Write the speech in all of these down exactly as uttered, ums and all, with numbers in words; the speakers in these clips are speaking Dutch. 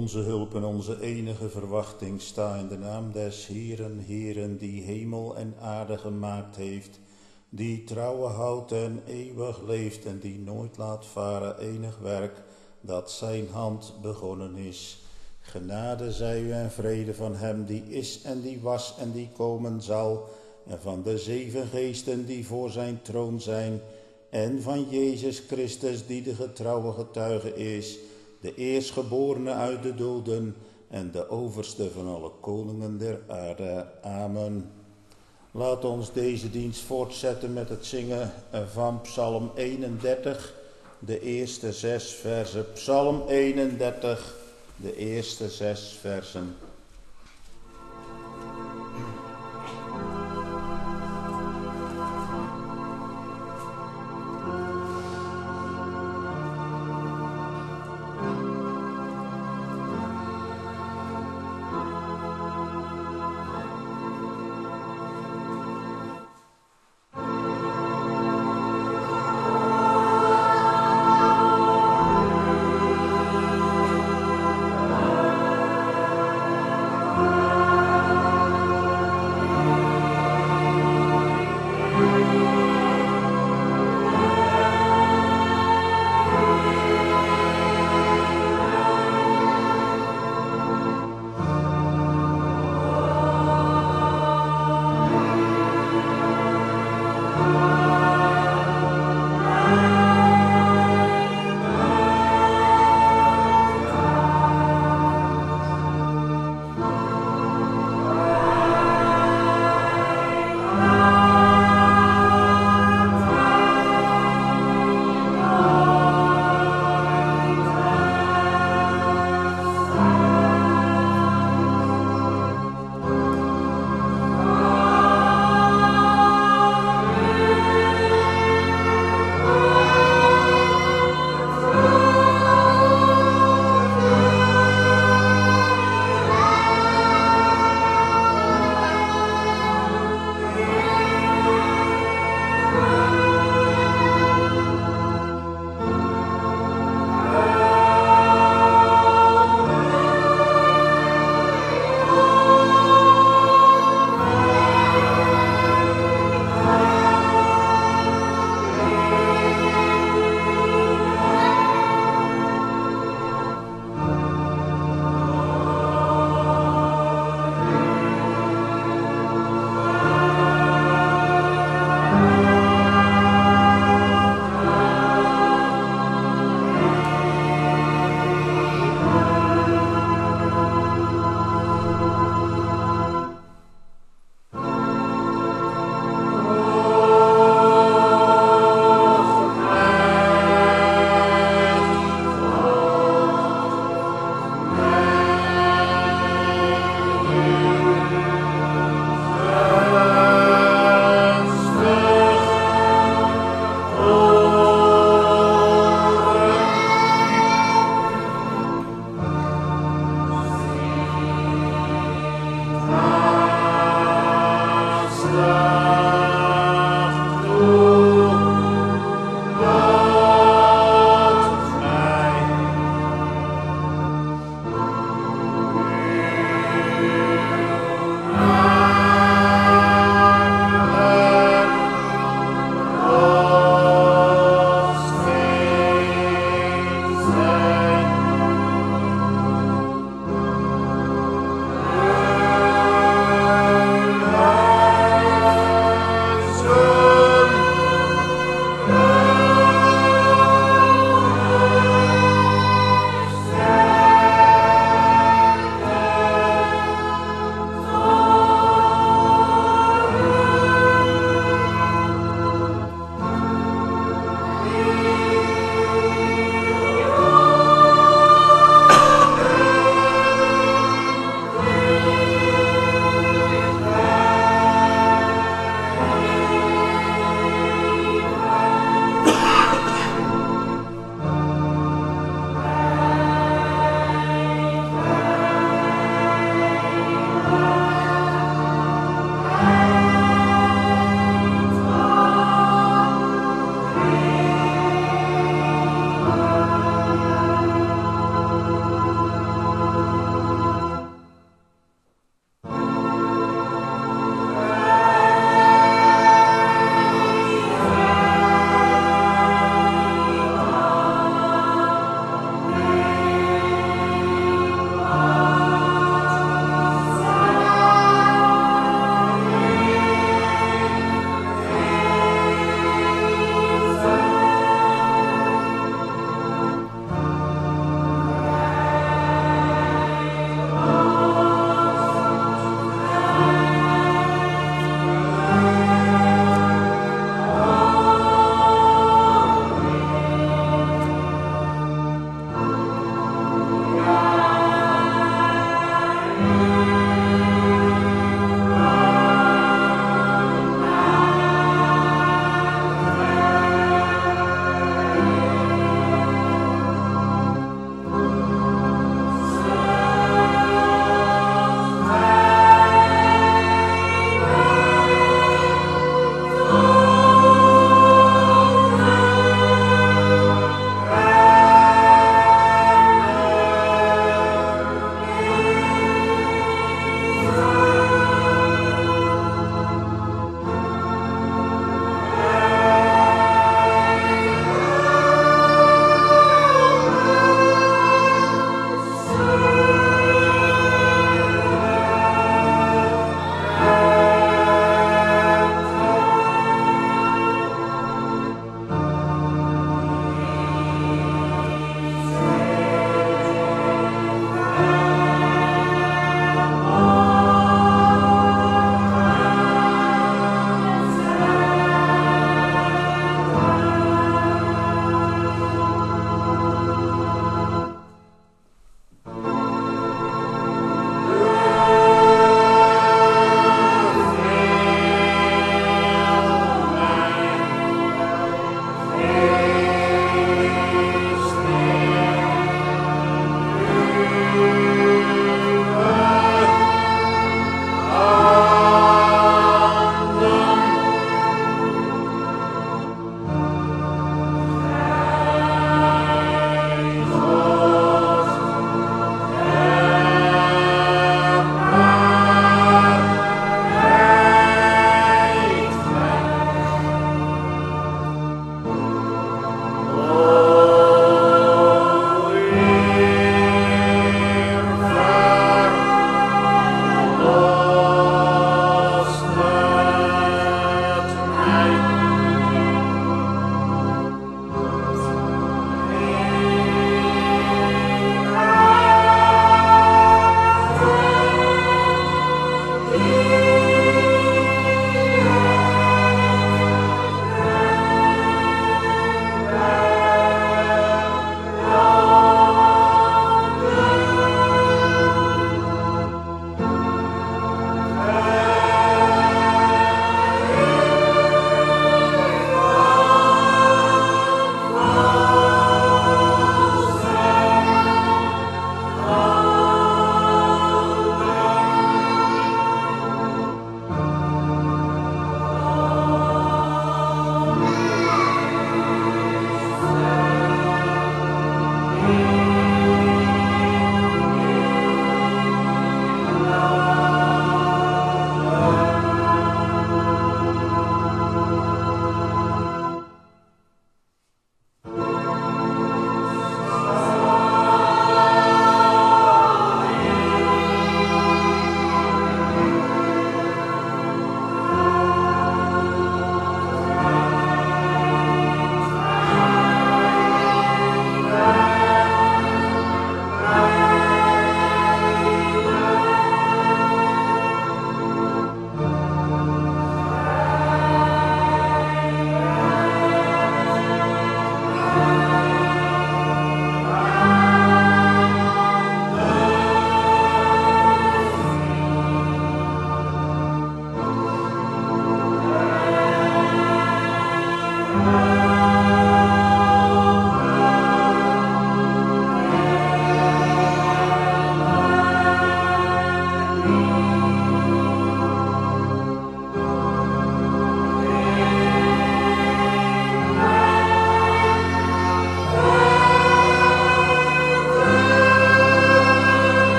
Onze hulp en onze enige verwachting sta in de naam des Heeren, Heeren, die hemel en aarde gemaakt heeft, die trouwe houdt en eeuwig leeft en die nooit laat varen enig werk dat zijn hand begonnen is. Genade zij u en vrede van hem die is en die was en die komen zal, en van de zeven geesten die voor zijn troon zijn, en van Jezus Christus die de getrouwe getuige is, de eerstgeborene uit de doden en de overste van alle koningen der aarde. Amen. Laat ons deze dienst voortzetten met het zingen van Psalm eenendertig, de eerste zes versen. Psalm eenendertig, de eerste zes versen.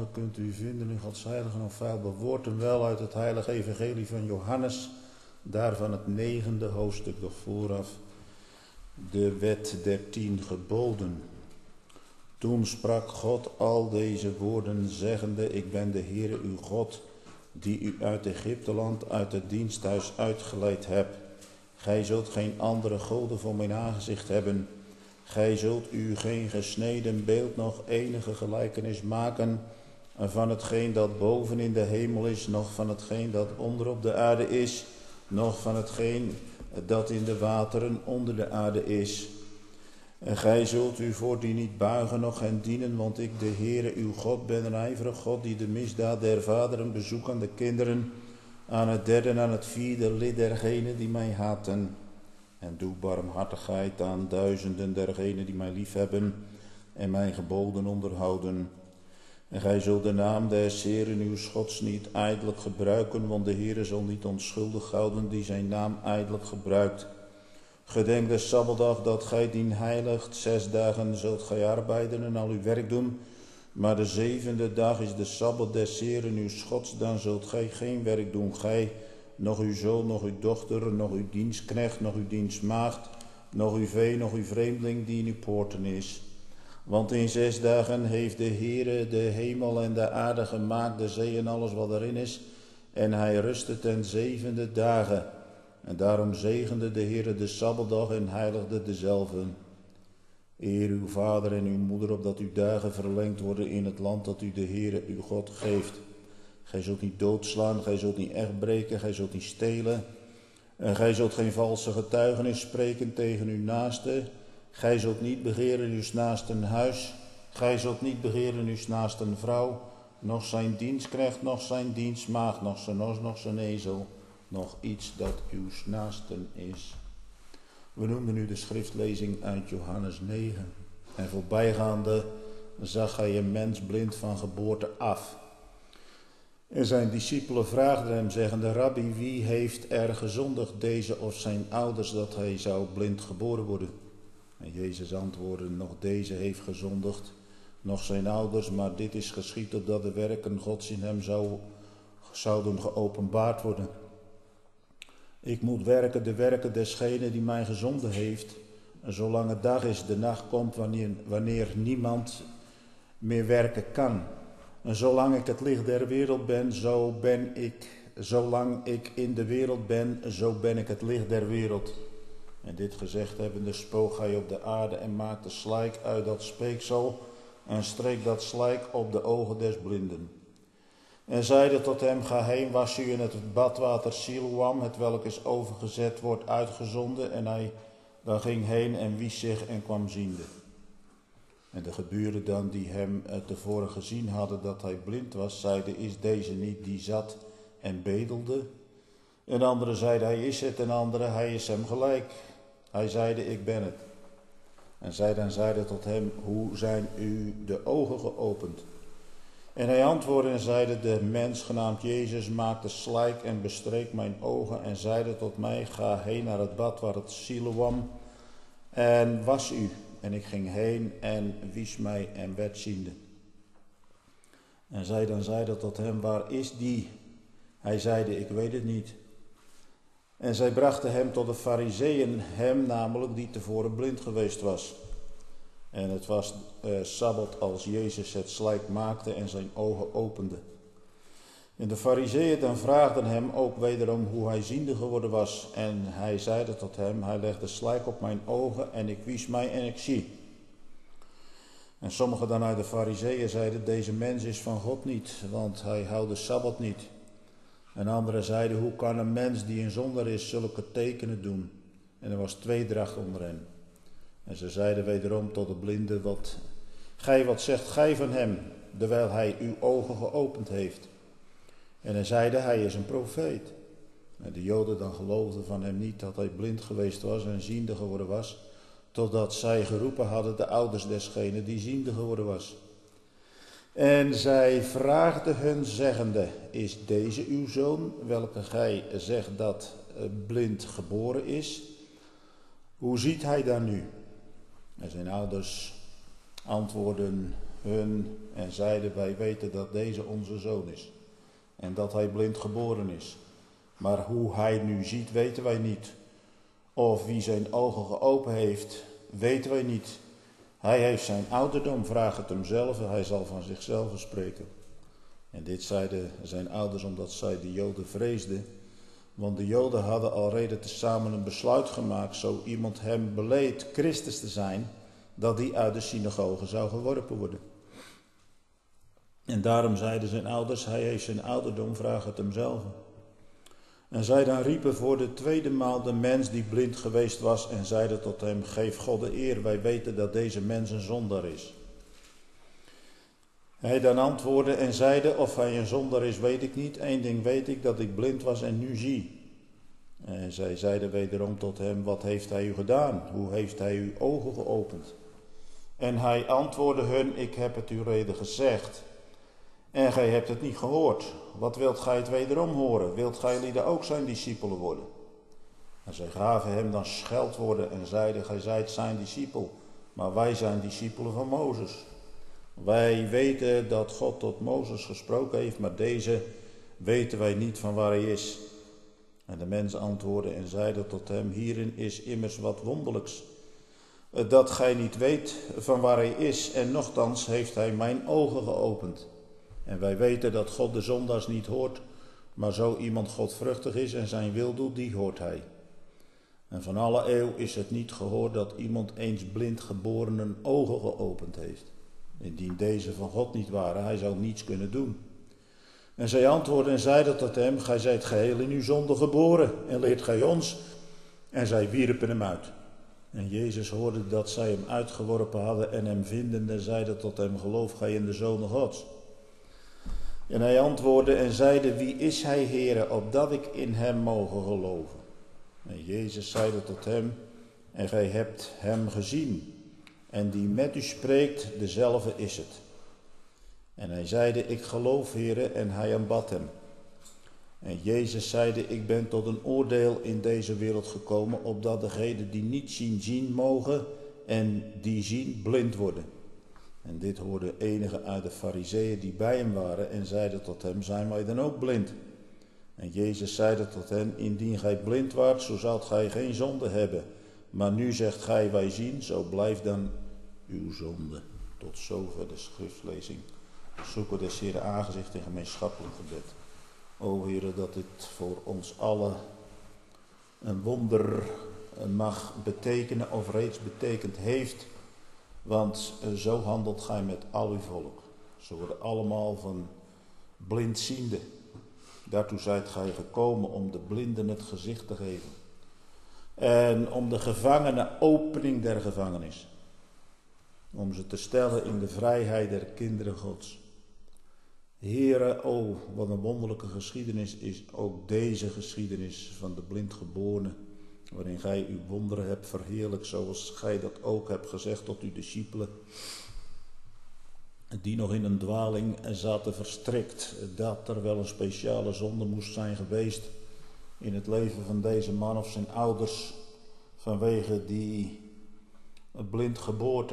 Vader, kunt u vinden in Gods heilige en onfeilbaar woord en wel uit het heilige evangelie van Johannes, daarvan het negende hoofdstuk, doch vooraf de wet der tien geboden. Toen sprak God al deze woorden, zeggende, ik ben de Heere uw God, die u uit Egypteland, uit het diensthuis uitgeleid heb. Gij zult geen andere goden voor mijn aangezicht hebben. Gij zult u geen gesneden beeld nog enige gelijkenis maken van hetgeen dat boven in de hemel is, noch van hetgeen dat onder op de aarde is, noch van hetgeen dat in de wateren onder de aarde is. En gij zult u voor die niet buigen, noch hen dienen, want ik, de Heere uw God, ben een ijverig God, die de misdaad der vaderen bezoekt aan de kinderen, aan het derde en aan het vierde lid dergenen die mij haten. En doe barmhartigheid aan duizenden dergenen die mij liefhebben en mijn geboden onderhouden. En gij zult de naam des Heeren uw Gods niet ijdelijk gebruiken, want de Heere zal niet onschuldig houden die zijn naam ijdelijk gebruikt. Gedenk de Sabbatdag dat gij dien heiligt, zes dagen zult gij arbeiden en al uw werk doen. Maar de zevende dag is de Sabbat des Heeren uw Gods, dan zult gij geen werk doen, gij, nog uw zoon, nog uw dochter, nog uw dienstknecht, nog uw dienstmaagd, nog uw vee, nog uw vreemdeling die in uw poorten is. Want in zes dagen heeft de Heere de hemel en de aarde gemaakt, de zee en alles wat erin is, en hij rustte ten zevende dagen. En daarom zegende de Heere de Sabbatdag en heiligde dezelve. Eer uw vader en uw moeder, opdat uw dagen verlengd worden in het land dat u de Heere uw God geeft. Gij zult niet doodslaan, gij zult niet echt breken, gij zult niet stelen. En gij zult geen valse getuigenis spreken tegen uw naaste. Gij zult niet begeren uw naasten huis. Gij zult niet begeren uw naasten vrouw, noch zijn dienstknecht, noch zijn dienstmaagd, noch zijn os, noch zijn ezel, nog iets dat uw naasten is. We noemden nu de schriftlezing uit Johannes negen. En voorbijgaande zag hij een mens blind van geboorte af. En zijn discipelen vraagden hem, zeggende, Rabbi, wie heeft er gezondigd, deze of zijn ouders, dat hij zou blind geboren worden? En Jezus antwoordde, nog deze heeft gezondigd, nog zijn ouders, maar dit is geschied opdat de werken Gods in hem zou, zouden geopenbaard worden. Ik moet werken de werken desgene die mij gezonden heeft, en zolang het dag is, de nacht komt wanneer, wanneer niemand meer werken kan. En zolang ik het licht der wereld ben, zo ben ik, zolang ik in de wereld ben, zo ben ik het licht der wereld. En dit gezegd hebbende spoog hij op de aarde en maakte slijk uit dat speeksel en streek dat slijk op de ogen des blinden. En zeide tot hem, ga heen, was u in het badwater Siloam, het welk is overgezet, wordt uitgezonden. En hij dan ging heen en wies zich en kwam ziende. En de geburen dan die hem tevoren gezien hadden dat hij blind was, zeiden, is deze niet die zat en bedelde? En anderen zeiden, hij is het, en anderen, hij is hem gelijk. Hij zeide, ik ben het. En zij dan zeiden tot hem, hoe zijn u de ogen geopend? En hij antwoordde en zeide, de mens genaamd Jezus maakte slijk en bestreek mijn ogen en zeide tot mij, ga heen naar het bad waar het Siloam en was u. En ik ging heen en wies mij en werd ziende. En zij dan zeiden tot hem, waar is die? Hij zeide, ik weet het niet. En zij brachten hem tot de Farizeeën, hem namelijk die tevoren blind geweest was. En het was uh, Sabbat als Jezus het slijk maakte en zijn ogen opende. En de Farizeeën dan vraagden hem ook wederom hoe hij ziende geworden was. En hij zeide tot hem, hij legde slijk op mijn ogen en ik wies mij en ik zie. En sommigen dan uit de Farizeeën zeiden, deze mens is van God niet, want hij houdt de Sabbat niet. En anderen zeiden, hoe kan een mens die een zondaar is zulke tekenen doen? En er was tweedracht onder hen. En ze zeiden wederom tot de blinde, wat gij wat zegt gij van hem, terwijl hij uw ogen geopend heeft? En hij zeide, hij is een profeet. En de Joden dan geloofden van hem niet dat hij blind geweest was en ziende geworden was, totdat zij geroepen hadden de ouders desgene die ziende geworden was. En zij vraagden hun zeggende, is deze uw zoon, welke gij zegt dat blind geboren is? Hoe ziet hij dan nu? En zijn ouders antwoordden hun en zeiden: wij weten dat deze onze zoon is en dat hij blind geboren is. Maar hoe hij nu ziet, weten wij niet. Of wie zijn ogen geopend heeft, weten wij niet. Hij heeft zijn ouderdom, vraag het hem zelf, hij zal van zichzelf spreken. En dit zeiden zijn ouders omdat zij de Joden vreesden. Want de Joden hadden al reden tezamen een besluit gemaakt, zo iemand hem beleed Christus te zijn, dat die uit de synagoge zou geworpen worden. En daarom zeiden zijn ouders: hij heeft zijn ouderdom, vraag het hem zelf. En zij dan riepen voor de tweede maal de mens die blind geweest was en zeiden tot hem: geef God de eer, wij weten dat deze mens een zondaar is. Hij dan antwoordde en zeide: of hij een zondaar is, weet ik niet. Eén ding weet ik, dat ik blind was en nu zie. En zij zeiden wederom tot hem: wat heeft hij u gedaan? Hoe heeft hij uw ogen geopend? En hij antwoordde hun: ik heb het u reden gezegd. En gij hebt het niet gehoord. Wat wilt gij het wederom horen? Wilt gij lieden ook zijn discipelen worden? En zij gaven hem dan scheldwoorden en zeiden: gij zijt zijn discipel, maar wij zijn discipelen van Mozes. Wij weten dat God tot Mozes gesproken heeft, maar deze weten wij niet van waar hij is. En de mensen antwoordden en zeiden tot hem: hierin is immers wat wonderlijks, dat gij niet weet van waar hij is, en nochtans heeft hij mijn ogen geopend. En wij weten dat God de zondaars niet hoort, maar zo iemand godvruchtig is en zijn wil doet, die hoort hij. En van alle eeuw is het niet gehoord dat iemand eens blind geborenen ogen geopend heeft. Indien deze van God niet waren, hij zou niets kunnen doen. En zij antwoordden en zeiden tot hem: gij zijt geheel in uw zonde geboren en leert gij ons? En zij wierpen hem uit. En Jezus hoorde dat zij hem uitgeworpen hadden en hem vindende zeiden tot hem: geloof gij in de Zoon Gods? En hij antwoordde en zeide: wie is hij, Heere, opdat ik in hem mogen geloven? En Jezus zeide tot hem: en gij hebt hem gezien, en die met u spreekt, dezelfde is het. En hij zeide: ik geloof, Heere, en hij aanbad hem. En Jezus zeide: ik ben tot een oordeel in deze wereld gekomen, opdat degenen die niet zien, zien mogen, en die zien, blind worden. En dit hoorden enigen uit de Farizeeën die bij hem waren en zeiden tot hem: zijn wij dan ook blind? En Jezus zeide tot hen: indien gij blind waart, zo zoudt gij geen zonde hebben. Maar nu zegt gij: wij zien, zo blijft dan uw zonde. Tot zover de schriftlezing. Zoeken des Heeren aangezicht in gemeenschappelijk gebed. O Heere, dat dit voor ons allen een wonder mag betekenen of reeds betekend heeft. Want zo handelt gij met al uw volk. Ze worden allemaal van blindziende. Daartoe zijt gij gekomen om de blinden het gezicht te geven. En om de gevangenen opening der gevangenis. Om ze te stellen in de vrijheid der kinderen Gods. Heere, o, wat een wonderlijke geschiedenis is ook deze geschiedenis van de blindgeborene, waarin gij uw wonderen hebt verheerlijkt, zoals gij dat ook hebt gezegd tot uw discipelen, die nog in een dwaling zaten verstrikt, dat er wel een speciale zonde moest zijn geweest in het leven van deze man of zijn ouders, vanwege die blindgeboorte.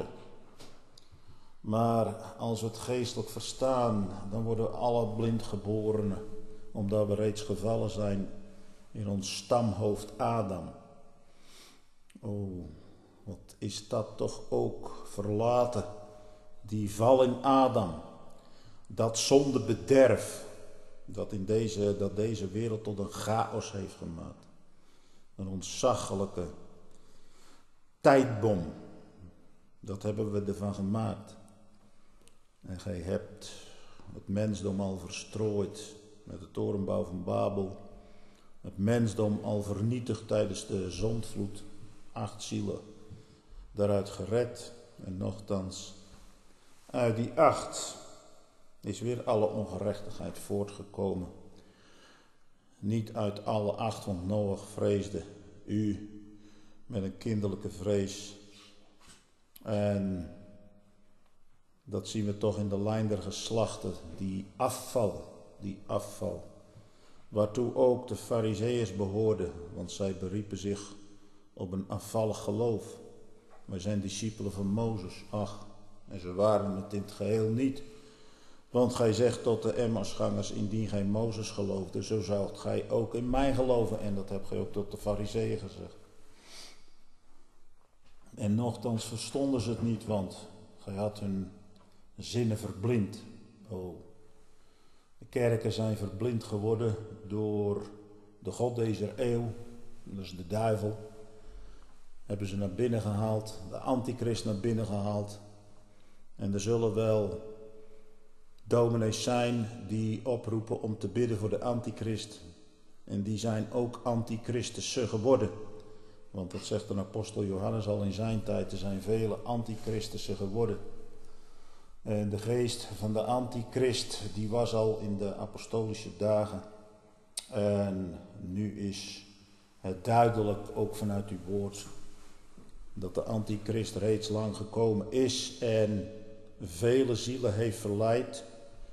Maar als we het geestelijk verstaan, dan worden we alle blindgeborenen, omdat we reeds gevallen zijn in ons stamhoofd Adam. Oh, wat is dat toch ook verlaten, die val in Adam, dat zondebederf, dat, in deze, dat deze wereld tot een chaos heeft gemaakt. Een ontzaglijke tijdbom, dat hebben we ervan gemaakt. En gij hebt het mensdom al verstrooid met de torenbouw van Babel. Het mensdom al vernietigd tijdens de zondvloed. Acht zielen daaruit gered. En nochtans, uit die acht is weer alle ongerechtigheid voortgekomen. Niet uit alle acht, want Noach vreesde u met een kinderlijke vrees. En dat zien we toch in de lijn der geslachten, die afval, die afval. Waartoe ook de Farizeeërs behoorden, want zij beriepen zich op een afvallig geloof. Wij zijn discipelen van Mozes, ach, En ze waren het in het geheel niet. Want gij zegt tot de Emmausgangers, indien gij Mozes geloofde, zo zoudt gij ook in mij geloven. En dat hebt gij ook tot de Farizeeën gezegd. En nochtans verstonden ze het niet, want gij had hun zinnen verblind. Oh, de kerken zijn verblind geworden door de god deze eeuw, dat is de duivel. Hebben ze naar binnen gehaald, de antichrist naar binnen gehaald. En er zullen wel dominees zijn die oproepen om te bidden voor de antichrist. En die zijn ook antichristussen geworden. Want dat zegt een apostel Johannes al in zijn tijd, er zijn vele antichristussen geworden. En de geest van de antichrist, die was al in de apostolische dagen. En nu is het duidelijk, ook vanuit uw woord, dat de antichrist reeds lang gekomen is en vele zielen heeft verleid.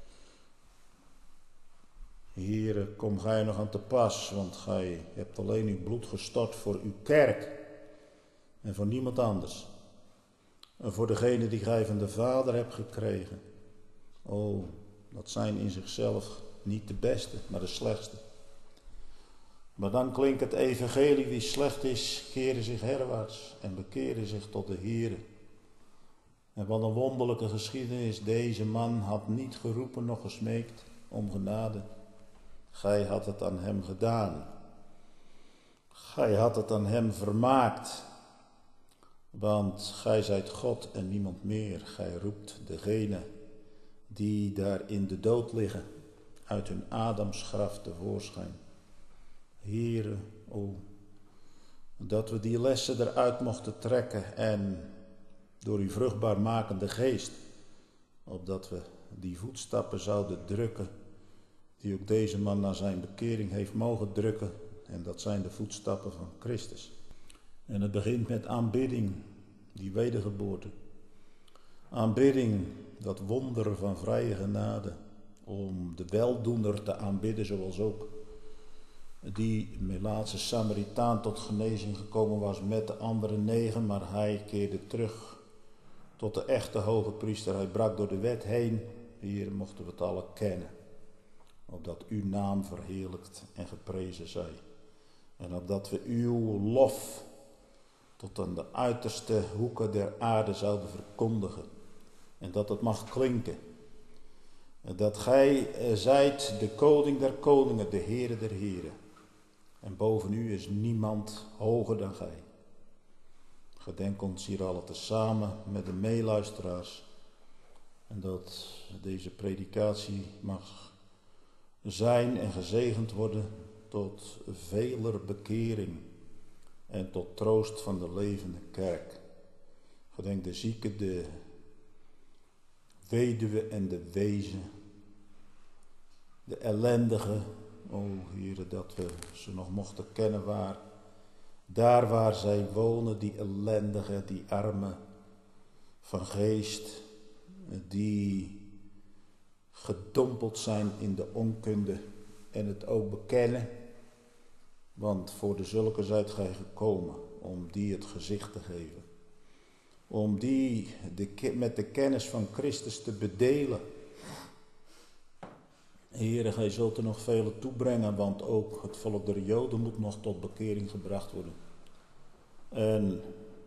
Heere, kom gij nog aan te pas, want gij hebt alleen uw bloed gestort voor uw kerk en voor niemand anders. En voor degene die gij van de Vader hebt gekregen. Oh, dat zijn in zichzelf niet de beste, maar de slechtste. Maar dan klinkt het evangelie, wie slecht is, keren zich herwaarts en bekeren zich tot de Heere. En wat een wonderlijke geschiedenis, deze man had niet geroepen noch gesmeekt om genade. Gij had het aan hem gedaan. Gij had het aan hem vermaakt. Want gij zijt God en niemand meer. Gij roept degene die daar in de dood liggen, uit hun Adamsgraf tevoorschijn. Heere, o, dat we die lessen eruit mochten trekken en door uw vruchtbaar makende geest, opdat we die voetstappen zouden drukken, die ook deze man naar zijn bekering heeft mogen drukken. En dat zijn de voetstappen van Christus. En het begint met aanbidding, die wedergeboorte. Aanbidding, dat wonder van vrije genade, om de weldoener te aanbidden, zoals ook die Melaatse Samaritaan tot genezing gekomen was met de andere negen, maar hij keerde terug tot de echte hoge priester. Hij brak door de wet heen. Hier mochten we het alle kennen, opdat uw naam verheerlijkt en geprezen zij. En opdat we uw lof tot aan de uiterste hoeken der aarde zouden verkondigen. En dat het mag klinken. En dat gij zijt de koning der koningen, de Heere der heren. En boven u is niemand hoger dan gij. Gedenk ons hier alle tezamen met de meeluisteraars. En dat deze predikatie mag zijn en gezegend worden tot veler bekering en tot troost van de levende kerk. Gedenk de zieke, de weduwe en de wezen, de ellendige. O Heere, dat we ze nog mochten kennen waar, daar waar zij wonen, die ellendige, die armen van geest, die gedompeld zijn in de onkunde en het ook bekennen. Want voor de zulke zijt gij gekomen om die het gezicht te geven. Om die de, met de kennis van Christus te bedelen. Heere, gij zult er nog vele toebrengen, want ook het volk der Joden moet nog tot bekering gebracht worden. En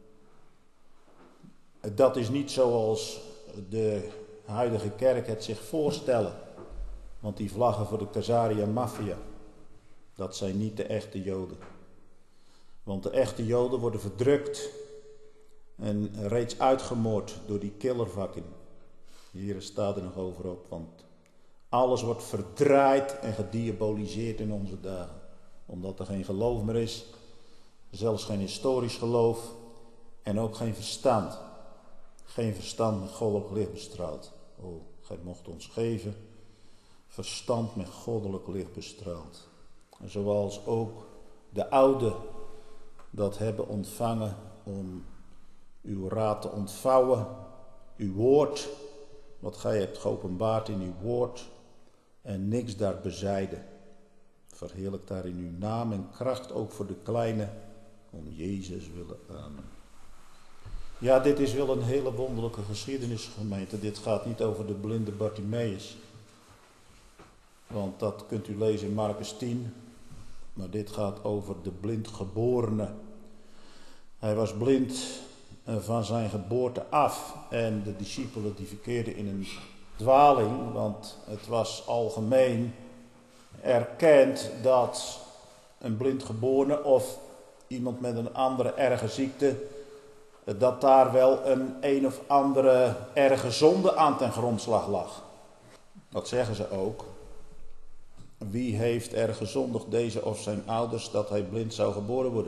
dat is niet zoals de huidige kerk het zich voorstellen. Want die vlaggen voor de Caesarea Maffia, dat zijn niet de echte Joden. Want de echte Joden worden verdrukt en reeds uitgemoord door die killervakken. Hier staat er nog over op, want alles wordt verdraaid en gediaboliseerd in onze dagen. Omdat er geen geloof meer is, zelfs geen historisch geloof en ook geen verstand. Geen verstand met goddelijk licht bestraald. O, gij mocht ons geven verstand met goddelijk licht bestraald. En zoals ook de ouden dat hebben ontvangen om uw raad te ontvouwen, uw woord, wat gij hebt geopenbaard in uw woord, en niks daar bezijde. Verheerlijk daar in uw naam en kracht ook voor de kleine, om Jezus willen. Amen. Ja, dit is wel een hele wonderlijke geschiedenis, gemeente. Dit gaat niet over de blinde Bartimaeus. Want dat kunt u lezen in Marcus tien. Maar dit gaat over de blindgeborene. Hij was blind van zijn geboorte af. En de discipelen die verkeerden in een dwaling. Want het was algemeen erkend dat een blindgeborene of iemand met een andere erge ziekte, dat daar wel een een of andere erge zonde aan ten grondslag lag. Dat zeggen ze ook. Wie heeft er gezondigd, deze of zijn ouders, dat hij blind zou geboren worden?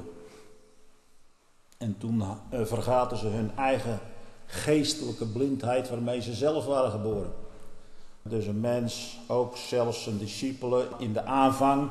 En toen uh, vergaten ze hun eigen geestelijke blindheid waarmee ze zelf waren geboren. Dus een mens, ook zelfs zijn discipelen in de aanvang,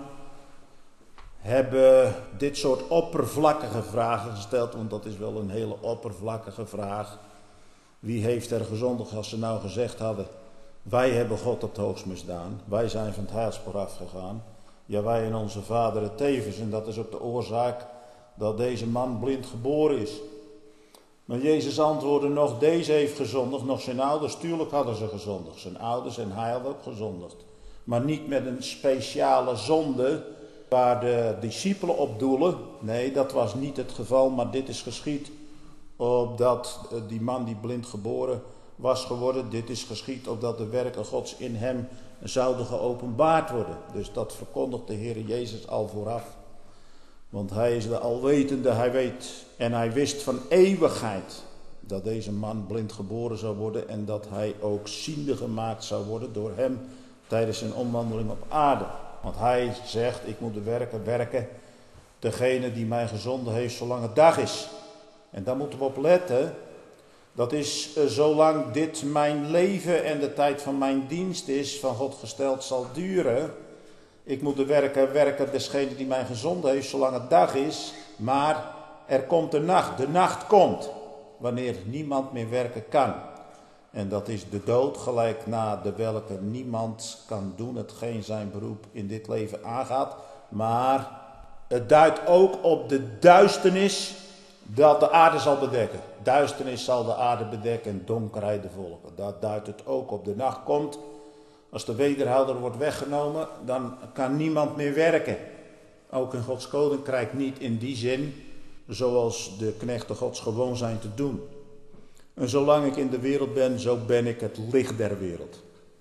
hebben dit soort oppervlakkige vragen gesteld, want dat is wel een hele oppervlakkige vraag. Wie heeft er gezondigd als ze nou gezegd hadden, wij hebben God op het hoogst misdaan, wij zijn van het heilspoor afgegaan. Ja, wij en onze vaderen tevens, en dat is ook de oorzaak dat deze man blind geboren is. Maar Jezus antwoordde nog, deze heeft gezondigd, nog zijn ouders, tuurlijk hadden ze gezondigd. Zijn ouders en hij had ook gezondigd. Maar niet met een speciale zonde waar de discipelen op doelen. Nee, dat was niet het geval, maar dit is geschied opdat die man die blind geboren was geworden, dit is geschied opdat de werken Gods in hem zouden geopenbaard worden. Dus dat verkondigt de Heer Jezus al vooraf. Want hij is de alwetende, hij weet en hij wist van eeuwigheid dat deze man blind geboren zou worden en dat hij ook ziende gemaakt zou worden door hem tijdens zijn omwandeling op aarde. Want hij zegt, ik moet de werken werken, degene die mij gezonden heeft zolang het dag is. En daar moeten we op letten. Dat is uh, zolang dit mijn leven en de tijd van mijn dienst is, van God gesteld zal duren. Ik moet de werken werken, desgene die mij gezonden heeft, zolang het dag is. Maar er komt de nacht. De nacht komt, wanneer niemand meer werken kan. En dat is de dood, gelijk na de welke niemand kan doen hetgeen zijn beroep in dit leven aangaat. Maar het duidt ook op de duisternis dat de aarde zal bedekken. Duisternis zal de aarde bedekken en donkerheid de volken. Dat duidt het ook op. De nacht komt. Als de wederhouder wordt weggenomen, dan kan niemand meer werken. Ook in Gods koninkrijk niet in die zin, zoals de knechten Gods gewoon zijn te doen. En zolang ik in de wereld ben, zo ben ik het licht der wereld.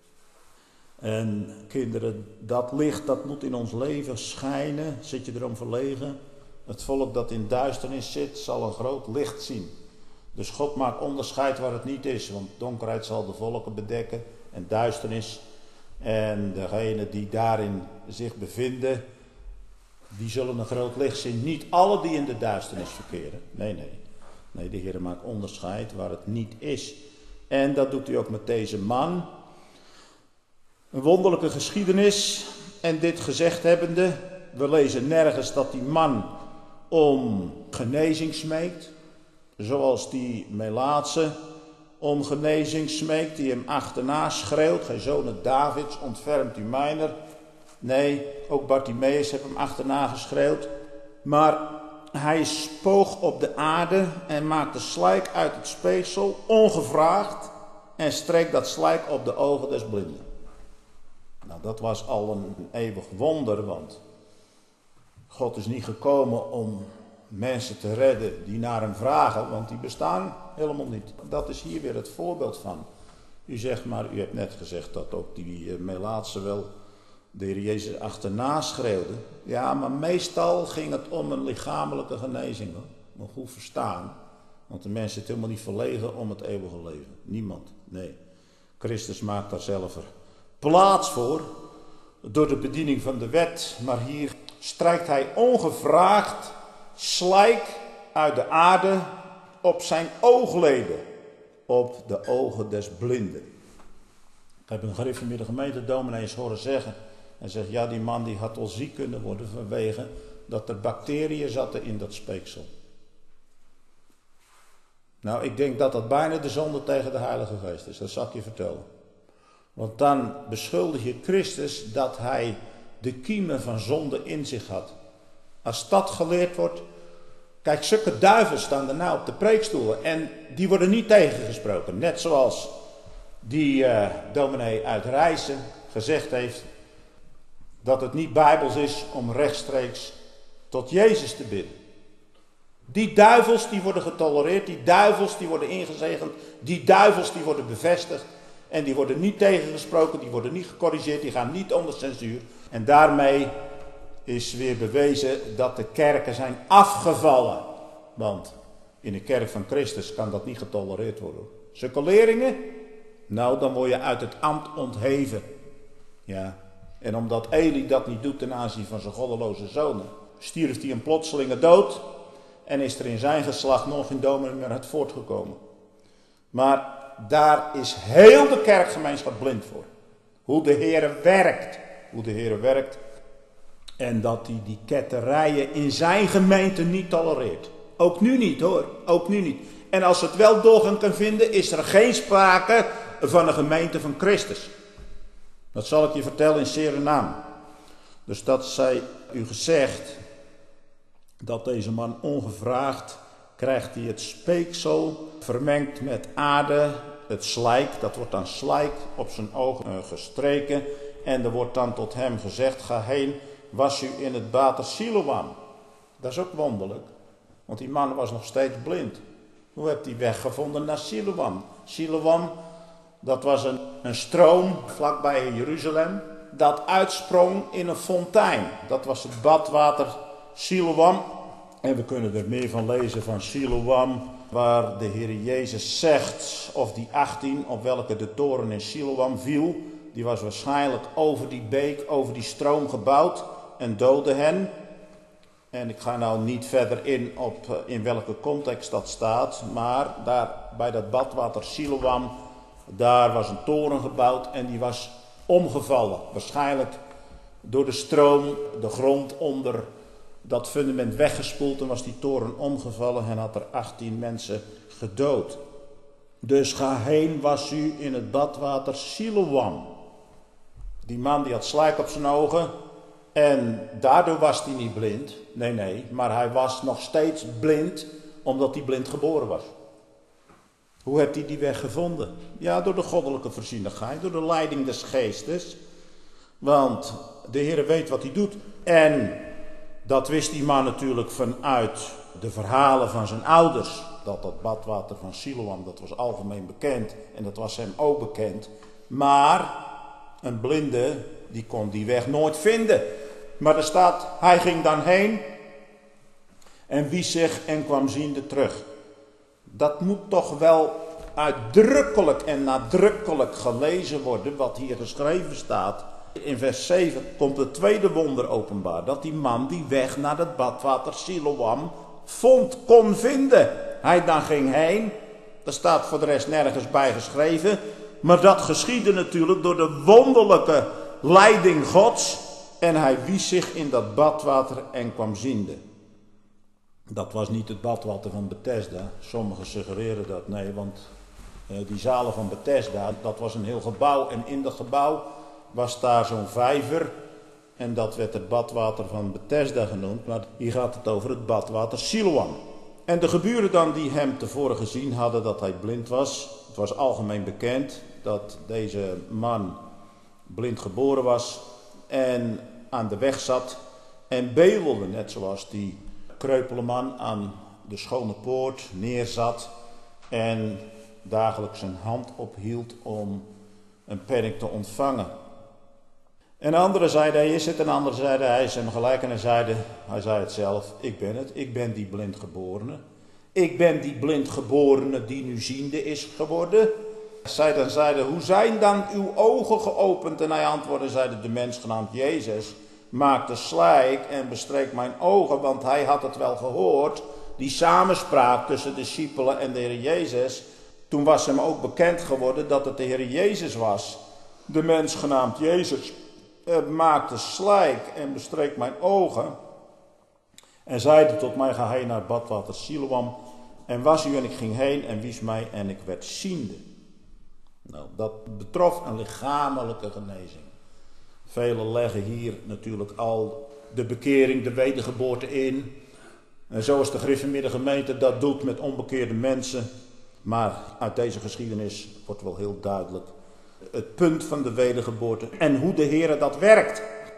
En kinderen, dat licht dat moet in ons leven schijnen. Zit je erom verlegen? Het volk dat in duisternis zit, zal een groot licht zien. Dus God maakt onderscheid waar het niet is. Want donkerheid zal de volken bedekken en duisternis. En degenen die daarin zich bevinden, die zullen een groot licht zien. Niet alle die in de duisternis verkeren. Nee, nee. Nee, de Heer maakt onderscheid waar het niet is. En dat doet hij ook met deze man. Een wonderlijke geschiedenis. En dit gezegd hebbende, we lezen nergens dat die man om genezing smeekt. Zoals die Melaatse om genezing smeekt, die hem achterna schreeuwt. Gij zonen Davids, ontfermt u mijner. Nee, ook Bartimaeus heeft hem achterna geschreeuwd. Maar hij spoog op de aarde en maakte slijk uit het speeksel, ongevraagd, en streek dat slijk op de ogen des blinden. Nou, dat was al een eeuwig wonder, want God is niet gekomen om mensen te redden die naar hem vragen, want die bestaan helemaal niet. Dat is hier weer het voorbeeld van. U zegt maar, u hebt net gezegd dat ook die uh, Melaatse wel de Heer Jezus achterna schreeuwde. Ja, maar meestal ging het om een lichamelijke genezing. Hoor. Moet goed verstaan. Want de mens zit helemaal niet verlegen om het eeuwige leven. Niemand, nee. Christus maakt daar zelf er plaats voor door de bediening van de wet. Maar hier strijkt hij ongevraagd slijk uit de aarde op zijn oogleden. Op de ogen des blinden. Ik heb een gereformeerde gemeentedominee eens horen zeggen. Hij zegt, ja, die man die had al ziek kunnen worden vanwege dat er bacteriën zaten in dat speeksel. Nou, ik denk dat dat bijna de zonde tegen de Heilige Geest is. Dat zal ik je vertellen. Want dan beschuldig je Christus dat hij de kiemen van zonde in zich had. Als dat geleerd wordt, Kijk, zulke duivels staan er nou op de preekstoelen en die worden niet tegengesproken. Net zoals die uh, dominee uit Rijssen gezegd heeft dat het niet bijbels is om rechtstreeks tot Jezus te bidden. Die duivels die worden getolereerd, die duivels die worden ingezegend, die duivels die worden bevestigd en die worden niet tegengesproken, die worden niet gecorrigeerd, die gaan niet onder censuur. En daarmee is weer bewezen dat de kerken zijn afgevallen. Want in de kerk van Christus kan dat niet getolereerd worden. Zulke leringen? Nou, dan word je uit het ambt ontheven. Ja. En omdat Eli dat niet doet ten aanzien van zijn goddeloze zonen, stierf hij een plotselinge dood en is er in zijn geslacht nog geen dominee meer uit voortgekomen. Maar daar is heel de kerkgemeenschap blind voor. Hoe de Heere werkt. Hoe de Heere werkt. En dat hij die ketterijen in zijn gemeente niet tolereert. Ook nu niet hoor. Ook nu niet. En als het wel doorgaan kan vinden, is er geen sprake van een gemeente van Christus. Dat zal ik je vertellen in Suriname. Dus dat zij u gezegd dat deze man ongevraagd krijgt hij het speeksel vermengd met aarde, het slijk, dat wordt dan slijk op zijn ogen gestreken. En er wordt dan tot hem gezegd, ga heen, was u in het water Siloam. Dat is ook wonderlijk, want die man was nog steeds blind. Hoe hebt hij weggevonden naar Siloam? Siloam, dat was een, een stroom vlakbij Jeruzalem, dat uitsprong in een fontein. Dat was het badwater Siloam. En we kunnen er meer van lezen van Siloam, waar de Heer Jezus zegt, of die achttien, op welke de toren in Siloam viel, die was waarschijnlijk over die beek, over die stroom gebouwd en doodde hen. En ik ga nou niet verder in op in welke context dat staat, maar daar bij dat badwater Siloam, daar was een toren gebouwd en die was omgevallen. Waarschijnlijk door de stroom, de grond onder dat fundament weggespoeld en was die toren omgevallen en had er achttien mensen gedood. Dus ga heen, was u in het badwater Siloam. Die man die had slijk op zijn ogen en daardoor was hij niet blind. Nee, nee, maar hij was nog steeds blind omdat hij blind geboren was. Hoe heeft hij die weg gevonden? Ja, door de goddelijke voorzienigheid, door de leiding des geestes. Want de Heer weet wat hij doet. En dat wist die man natuurlijk vanuit de verhalen van zijn ouders. Dat dat badwater van Siloam, dat was algemeen bekend. En dat was hem ook bekend. Maar een blinde, die kon die weg nooit vinden. Maar er staat, hij ging dan heen en wies zich en kwam ziende terug. Dat moet toch wel uitdrukkelijk en nadrukkelijk gelezen worden wat hier geschreven staat. In vers zeven komt het tweede wonder openbaar. Dat die man die weg naar het badwater Siloam vond, kon vinden. Hij dan ging heen. Er staat voor de rest nergens bij geschreven. Maar dat geschiedde natuurlijk door de wonderlijke leiding Gods. En hij wies zich in dat badwater en kwam ziende. Dat was niet het badwater van Bethesda. Sommigen suggereren dat. Nee, want uh, die zalen van Bethesda, dat was een heel gebouw. En in dat gebouw was daar zo'n vijver. En dat werd het badwater van Bethesda genoemd. Maar hier gaat het over het badwater Siloam. En de geburen dan die hem tevoren gezien hadden dat hij blind was. Het was algemeen bekend dat deze man blind geboren was. En aan de weg zat. En bedelde, net zoals die kreupele man aan de schone poort neerzat. En dagelijks zijn hand ophield om een penning te ontvangen. En anderen zeiden hij is het, en anderen zeiden hij is hem gelijk. En hij zeide, hij zei het zelf, ik ben het, ik ben die blindgeborene. Ik ben die blindgeborene die nu ziende is geworden. Zij dan zeiden, hoe zijn dan uw ogen geopend? En hij antwoordde, zeide de mens genaamd Jezus, maakte slijk en bestreek mijn ogen, want hij had het wel gehoord. Die samenspraak tussen de discipelen en de Heer Jezus. Toen was hem ook bekend geworden dat het de Heer Jezus was. De mens genaamd Jezus maakte slijk en bestreek mijn ogen. En zeide tot mij, ga heen naar het badwater Siloam. En was u en ik ging heen en wies mij en ik werd ziende. Nou, dat betrof een lichamelijke genezing. Velen leggen hier natuurlijk al de bekering, de wedergeboorte in. En zoals de gereformeerde gemeente dat doet met onbekeerde mensen. Maar uit deze geschiedenis wordt wel heel duidelijk het punt van de wedergeboorte en hoe de Heere dat werkt.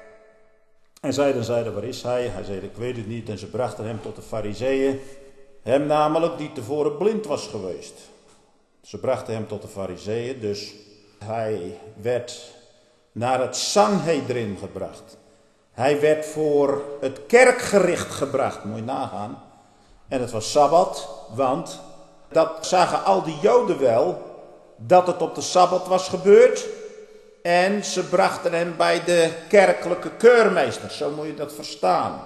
En zij dan zeiden, waar is hij? Hij zei, ik weet het niet. En ze brachten hem tot de Farizeeën. Hem namelijk die tevoren blind was geweest. Ze brachten hem tot de Farizeeën, dus hij werd naar het Sanhedrin gebracht. Hij werd voor het kerkgericht gebracht, moet je nagaan. En het was Sabbat, want dat zagen al die Joden wel, dat het op de Sabbat was gebeurd. En ze brachten hem bij de kerkelijke keurmeester, zo moet je dat verstaan.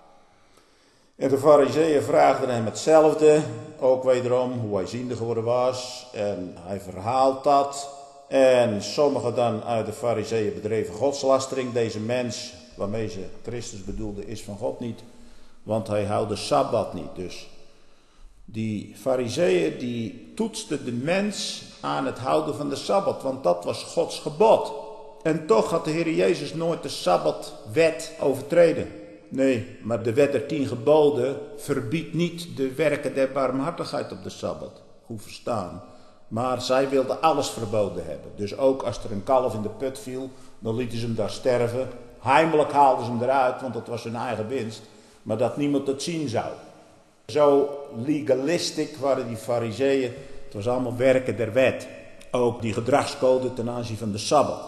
En de Farizeeën vraagden hem hetzelfde, ook wederom hoe hij ziende geworden was. En hij verhaalt dat. En sommigen dan uit de Farizeeën bedreven godslastering. Deze mens, waarmee ze Christus bedoelde, is van God niet, want hij houdt de Sabbat niet. Dus die Farizeeën die toetsten de mens aan het houden van de Sabbat, want dat was Gods gebod. En toch had de Heer Jezus nooit de Sabbatwet overtreden. Nee, maar de wet der tien geboden verbiedt niet de werken der barmhartigheid op de Sabbat. Goed verstaan. Maar zij wilden alles verboden hebben. Dus ook als er een kalf in de put viel, dan lieten ze hem daar sterven. Heimelijk haalden ze hem eruit, want dat was hun eigen winst. Maar dat niemand het zien zou. Zo legalistisch waren die Farizeeën. Het was allemaal werken der wet. Ook die gedragscode ten aanzien van de Sabbat.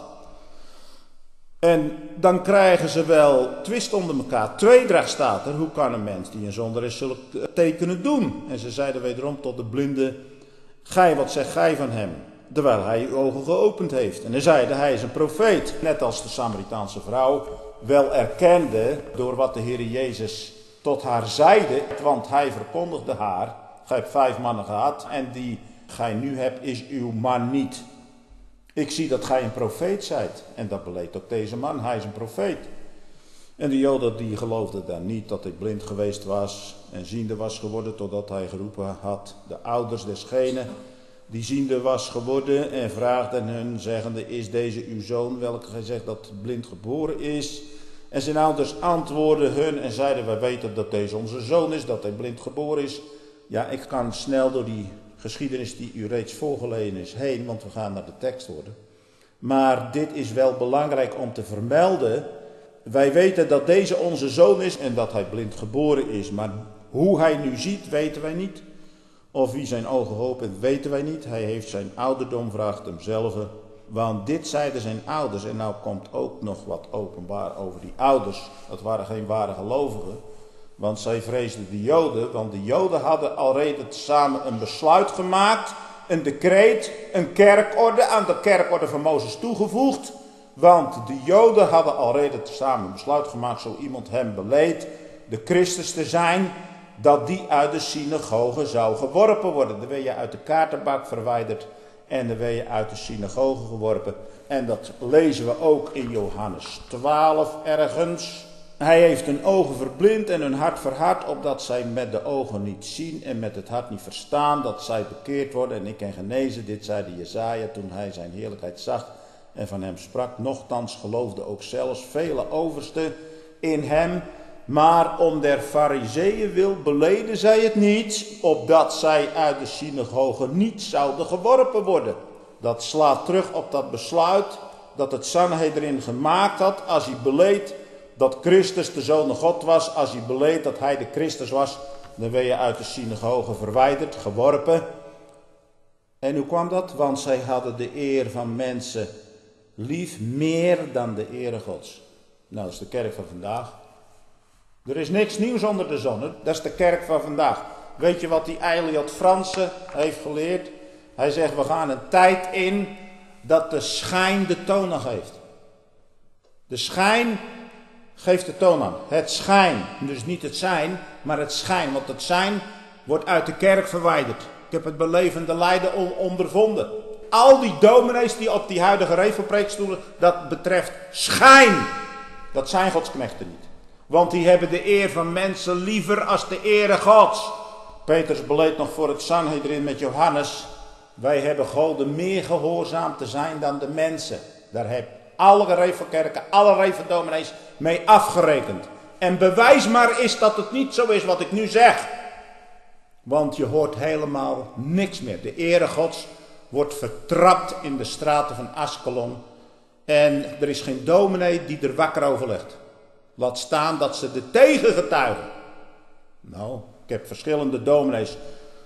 En dan krijgen ze wel twist onder elkaar. Tweedracht staat er. Hoe kan een mens die een zondaar is zulke tekenen doen? En ze zeiden wederom tot de blinde: gij, wat zegt gij van hem? Terwijl hij uw ogen geopend heeft. En hij zeide, hij is een profeet. Net als de Samaritaanse vrouw wel erkende door wat de Heer Jezus tot haar zeide. Want hij verkondigde haar: gij hebt vijf mannen gehad en die gij nu hebt is uw man niet. Ik zie dat gij een profeet zijt. En dat beleed ook deze man, hij is een profeet. En de Joden die geloofden dan niet dat hij blind geweest was en ziende was geworden, totdat hij geroepen had de ouders desgene die ziende was geworden, en vraagden hun zeggende: is deze uw zoon, welke gij zegt dat blind geboren is? En zijn ouders antwoordden hun en zeiden: wij weten dat deze onze zoon is, dat hij blind geboren is. Ja, ik kan snel door die geschiedenis die u reeds voorgelezen is heen, want we gaan naar de tekst worden. Maar dit is wel belangrijk om te vermelden. Wij weten dat deze onze zoon is en dat hij blind geboren is. Maar hoe hij nu ziet, weten wij niet. Of wie zijn ogen opent, weten wij niet. Hij heeft zijn ouderdom, vraagt hem zelf. Want dit zeiden zijn ouders. En nou komt ook nog wat openbaar over die ouders. Dat waren geen ware gelovigen. Want zij vreesden de Joden. Want de Joden hadden al reden samen een besluit gemaakt. Een decreet, een kerkorde, aan de kerkorde van Mozes toegevoegd. Want de Joden hadden al reden samen een besluit gemaakt, zo iemand hem beleed de Christus te zijn, dat die uit de synagoge zou geworpen worden. Dan werd je uit de kaartenbak verwijderd en dan werd je uit de synagoge geworpen. En dat lezen we ook in Johannes twaalf ergens. Hij heeft hun ogen verblind en hun hart verhard, opdat zij met de ogen niet zien en met het hart niet verstaan, dat zij bekeerd worden en ik ken genezen. Dit zeide Jesaja toen hij zijn heerlijkheid zag en van hem sprak. Nochtans geloofden ook zelfs vele oversten in hem. Maar om der Farizeeën wil beleden zij het niet, opdat zij uit de synagoge niet zouden geworpen worden. Dat slaat terug op dat besluit dat het Sanhedrin gemaakt had als hij beleed dat Christus de Zoon God was. Als hij beleed dat hij de Christus was, dan werd je uit de synagoge verwijderd, geworpen. En hoe kwam dat? Want zij hadden de eer van mensen lief meer dan de ere Gods. Nou, dat is de kerk van vandaag. Er is niks nieuws onder de zon. Dat is de kerk van vandaag. Weet je wat die Eliot Franse heeft geleerd? Hij zegt, we gaan een tijd in dat de schijn de toon aan geeft. De schijn geeft de toon aan. Het schijn. Dus niet het zijn, maar het schijn. Want het zijn wordt uit de kerk verwijderd. Ik heb het belevende lijden on- ondervonden. Al die dominees die op die huidige revelpreekstoelen, dat betreft schijn. Dat zijn Godsknechten niet. Want die hebben de eer van mensen liever als de ere Gods. Petrus beleed nog voor het Sanhedrin met Johannes: wij hebben God meer gehoorzaam te zijn dan de mensen. Daar hebben alle revelkerken, alle reveldominees mee afgerekend. En bewijs maar eens dat het niet zo is wat ik nu zeg. Want je hoort helemaal niks meer. De ere Gods wordt vertrapt in de straten van Askelon. En er is geen dominee die er wakker over ligt. Laat staan dat ze er tegen getuigen. Nou, ik heb verschillende dominees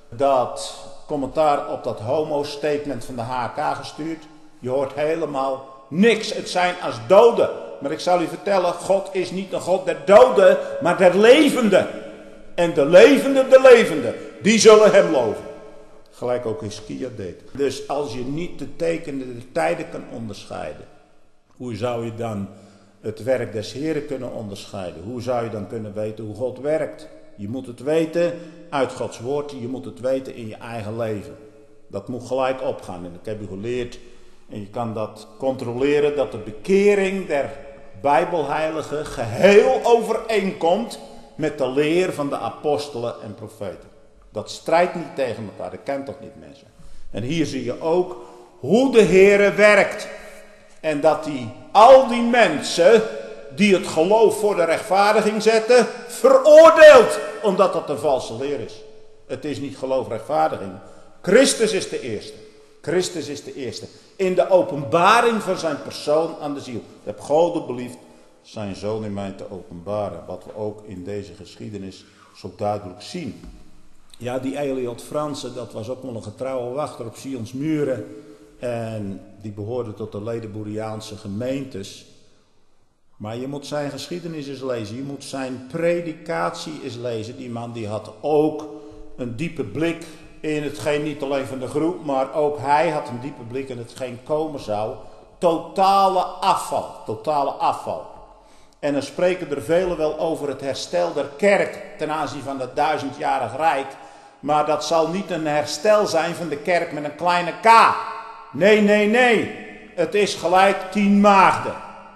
dat commentaar op dat homo-statement van de H K gestuurd. Je hoort helemaal niks. Het zijn als doden. Maar ik zal u vertellen, God is niet een God der doden, maar der levenden. En de levenden, de levenden, die zullen hem loven. Gelijk ook Hiskia deed. Dus als je niet de tekenen der tijden kan onderscheiden, hoe zou je dan het werk des Heren kunnen onderscheiden? Hoe zou je dan kunnen weten hoe God werkt? Je moet het weten uit Gods woord, je moet het weten in je eigen leven. Dat moet gelijk opgaan. En ik heb u geleerd, en je kan dat controleren, dat de bekering der Bijbelheiligen geheel overeenkomt met de leer van de apostelen en profeten. Dat strijdt niet tegen elkaar, dat kent toch niet, mensen. En hier zie je ook hoe de Heere werkt. En dat hij al die mensen die het geloof voor de rechtvaardiging zetten, veroordeelt. Omdat dat een valse leer is. Het is niet geloofrechtvaardiging. Christus is de eerste. Christus is de eerste. In de openbaring van zijn persoon aan de ziel. Heb God beliefd zijn zoon in mij te openbaren. Wat we ook in deze geschiedenis zo duidelijk zien. Ja, die Eliot Fransen, dat was ook wel een getrouwe wachter op Sions muren. En die behoorde tot de Ledenboeriaanse gemeentes. Maar je moet zijn geschiedenis eens lezen. Je moet zijn predikatie eens lezen. Die man die had ook een diepe blik in hetgeen niet alleen van de groep, maar ook hij had een diepe blik in hetgeen komen zou. Totale afval. Totale afval. En dan spreken er velen wel over het herstel der kerk ten aanzien van het duizendjarig rijk. Maar dat zal niet een herstel zijn van de kerk met een kleine k. Nee, nee, nee. Het is gelijk tien maagden.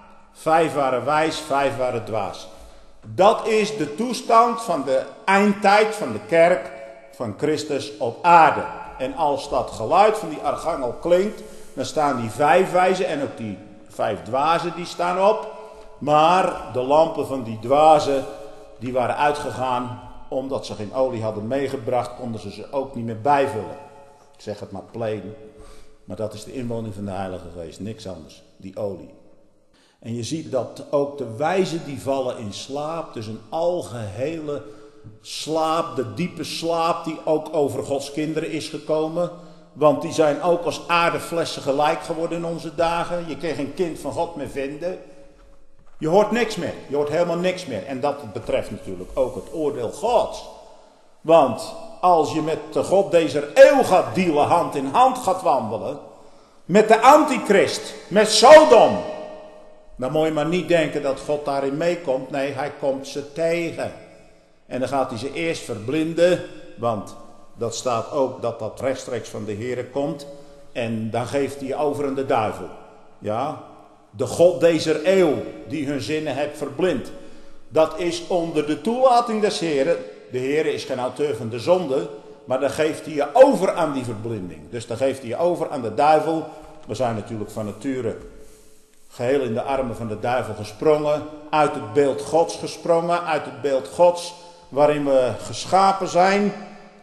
Vijf waren wijs, vijf waren dwaas. Dat is de toestand van de eindtijd van de kerk van Christus op aarde. En als dat geluid van die archangel klinkt, dan staan die vijf wijzen en ook die vijf dwazen die staan op. Maar de lampen van die dwazen, die waren uitgegaan omdat ze geen olie hadden meegebracht, konden ze ze ook niet meer bijvullen. Ik zeg het maar plain. Maar dat is de inwoning van de Heilige Geest, niks anders, die olie. En je ziet dat ook de wijzen die vallen in slaap, dus een algehele slaap, de diepe slaap die ook over Gods kinderen is gekomen. Want die zijn ook als aardeflessen gelijk geworden in onze dagen. Je kan geen kind van God meer vinden. Je hoort niks meer, je hoort helemaal niks meer. En dat betreft natuurlijk ook het oordeel Gods. Want als je met de God deze eeuw gaat dealen, hand in hand gaat wandelen, met de antichrist, met Sodom, dan moet je maar niet denken dat God daarin meekomt. Nee, hij komt ze tegen. En dan gaat hij ze eerst verblinden, want dat staat ook dat dat rechtstreeks van de Heere komt. En dan geeft hij je over aan de duivel. Ja, de God deze eeuw die hun zinnen heeft verblind. Dat is onder de toelating des Heeren. De Heere is geen auteur van de zonde, maar dan geeft hij je over aan die verblinding. Dus dan geeft hij je over aan de duivel. We zijn natuurlijk van nature geheel in de armen van de duivel gesprongen. Uit het beeld Gods gesprongen. Uit het beeld Gods waarin we geschapen zijn.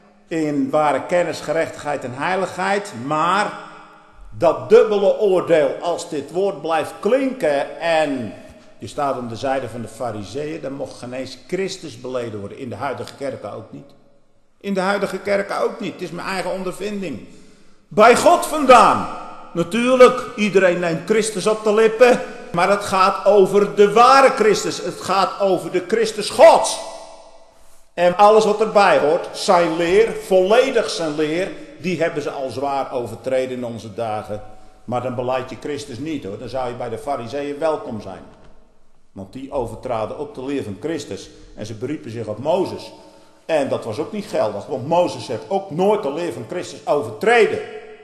In ware kennis, gerechtigheid en heiligheid. Maar dat dubbele oordeel, als dit woord blijft klinken en je staat aan de zijde van de Farizeeën, dan mocht geen eens Christus beleden worden. In de huidige kerken ook niet. In de huidige kerken ook niet. Het is mijn eigen ondervinding. Bij God vandaan. Natuurlijk, iedereen neemt Christus op de lippen. Maar het gaat over de ware Christus. Het gaat over de Christus Gods. En alles wat erbij hoort, zijn leer, volledig zijn leer, die hebben ze al zwaar overtreden in onze dagen. Maar dan belijd je Christus niet hoor. Dan zou je bij de Farizeeën welkom zijn. Want die overtraden ook de leer van Christus. En ze beriepen zich op Mozes. En dat was ook niet geldig. Want Mozes heeft ook nooit de leer van Christus overtreden.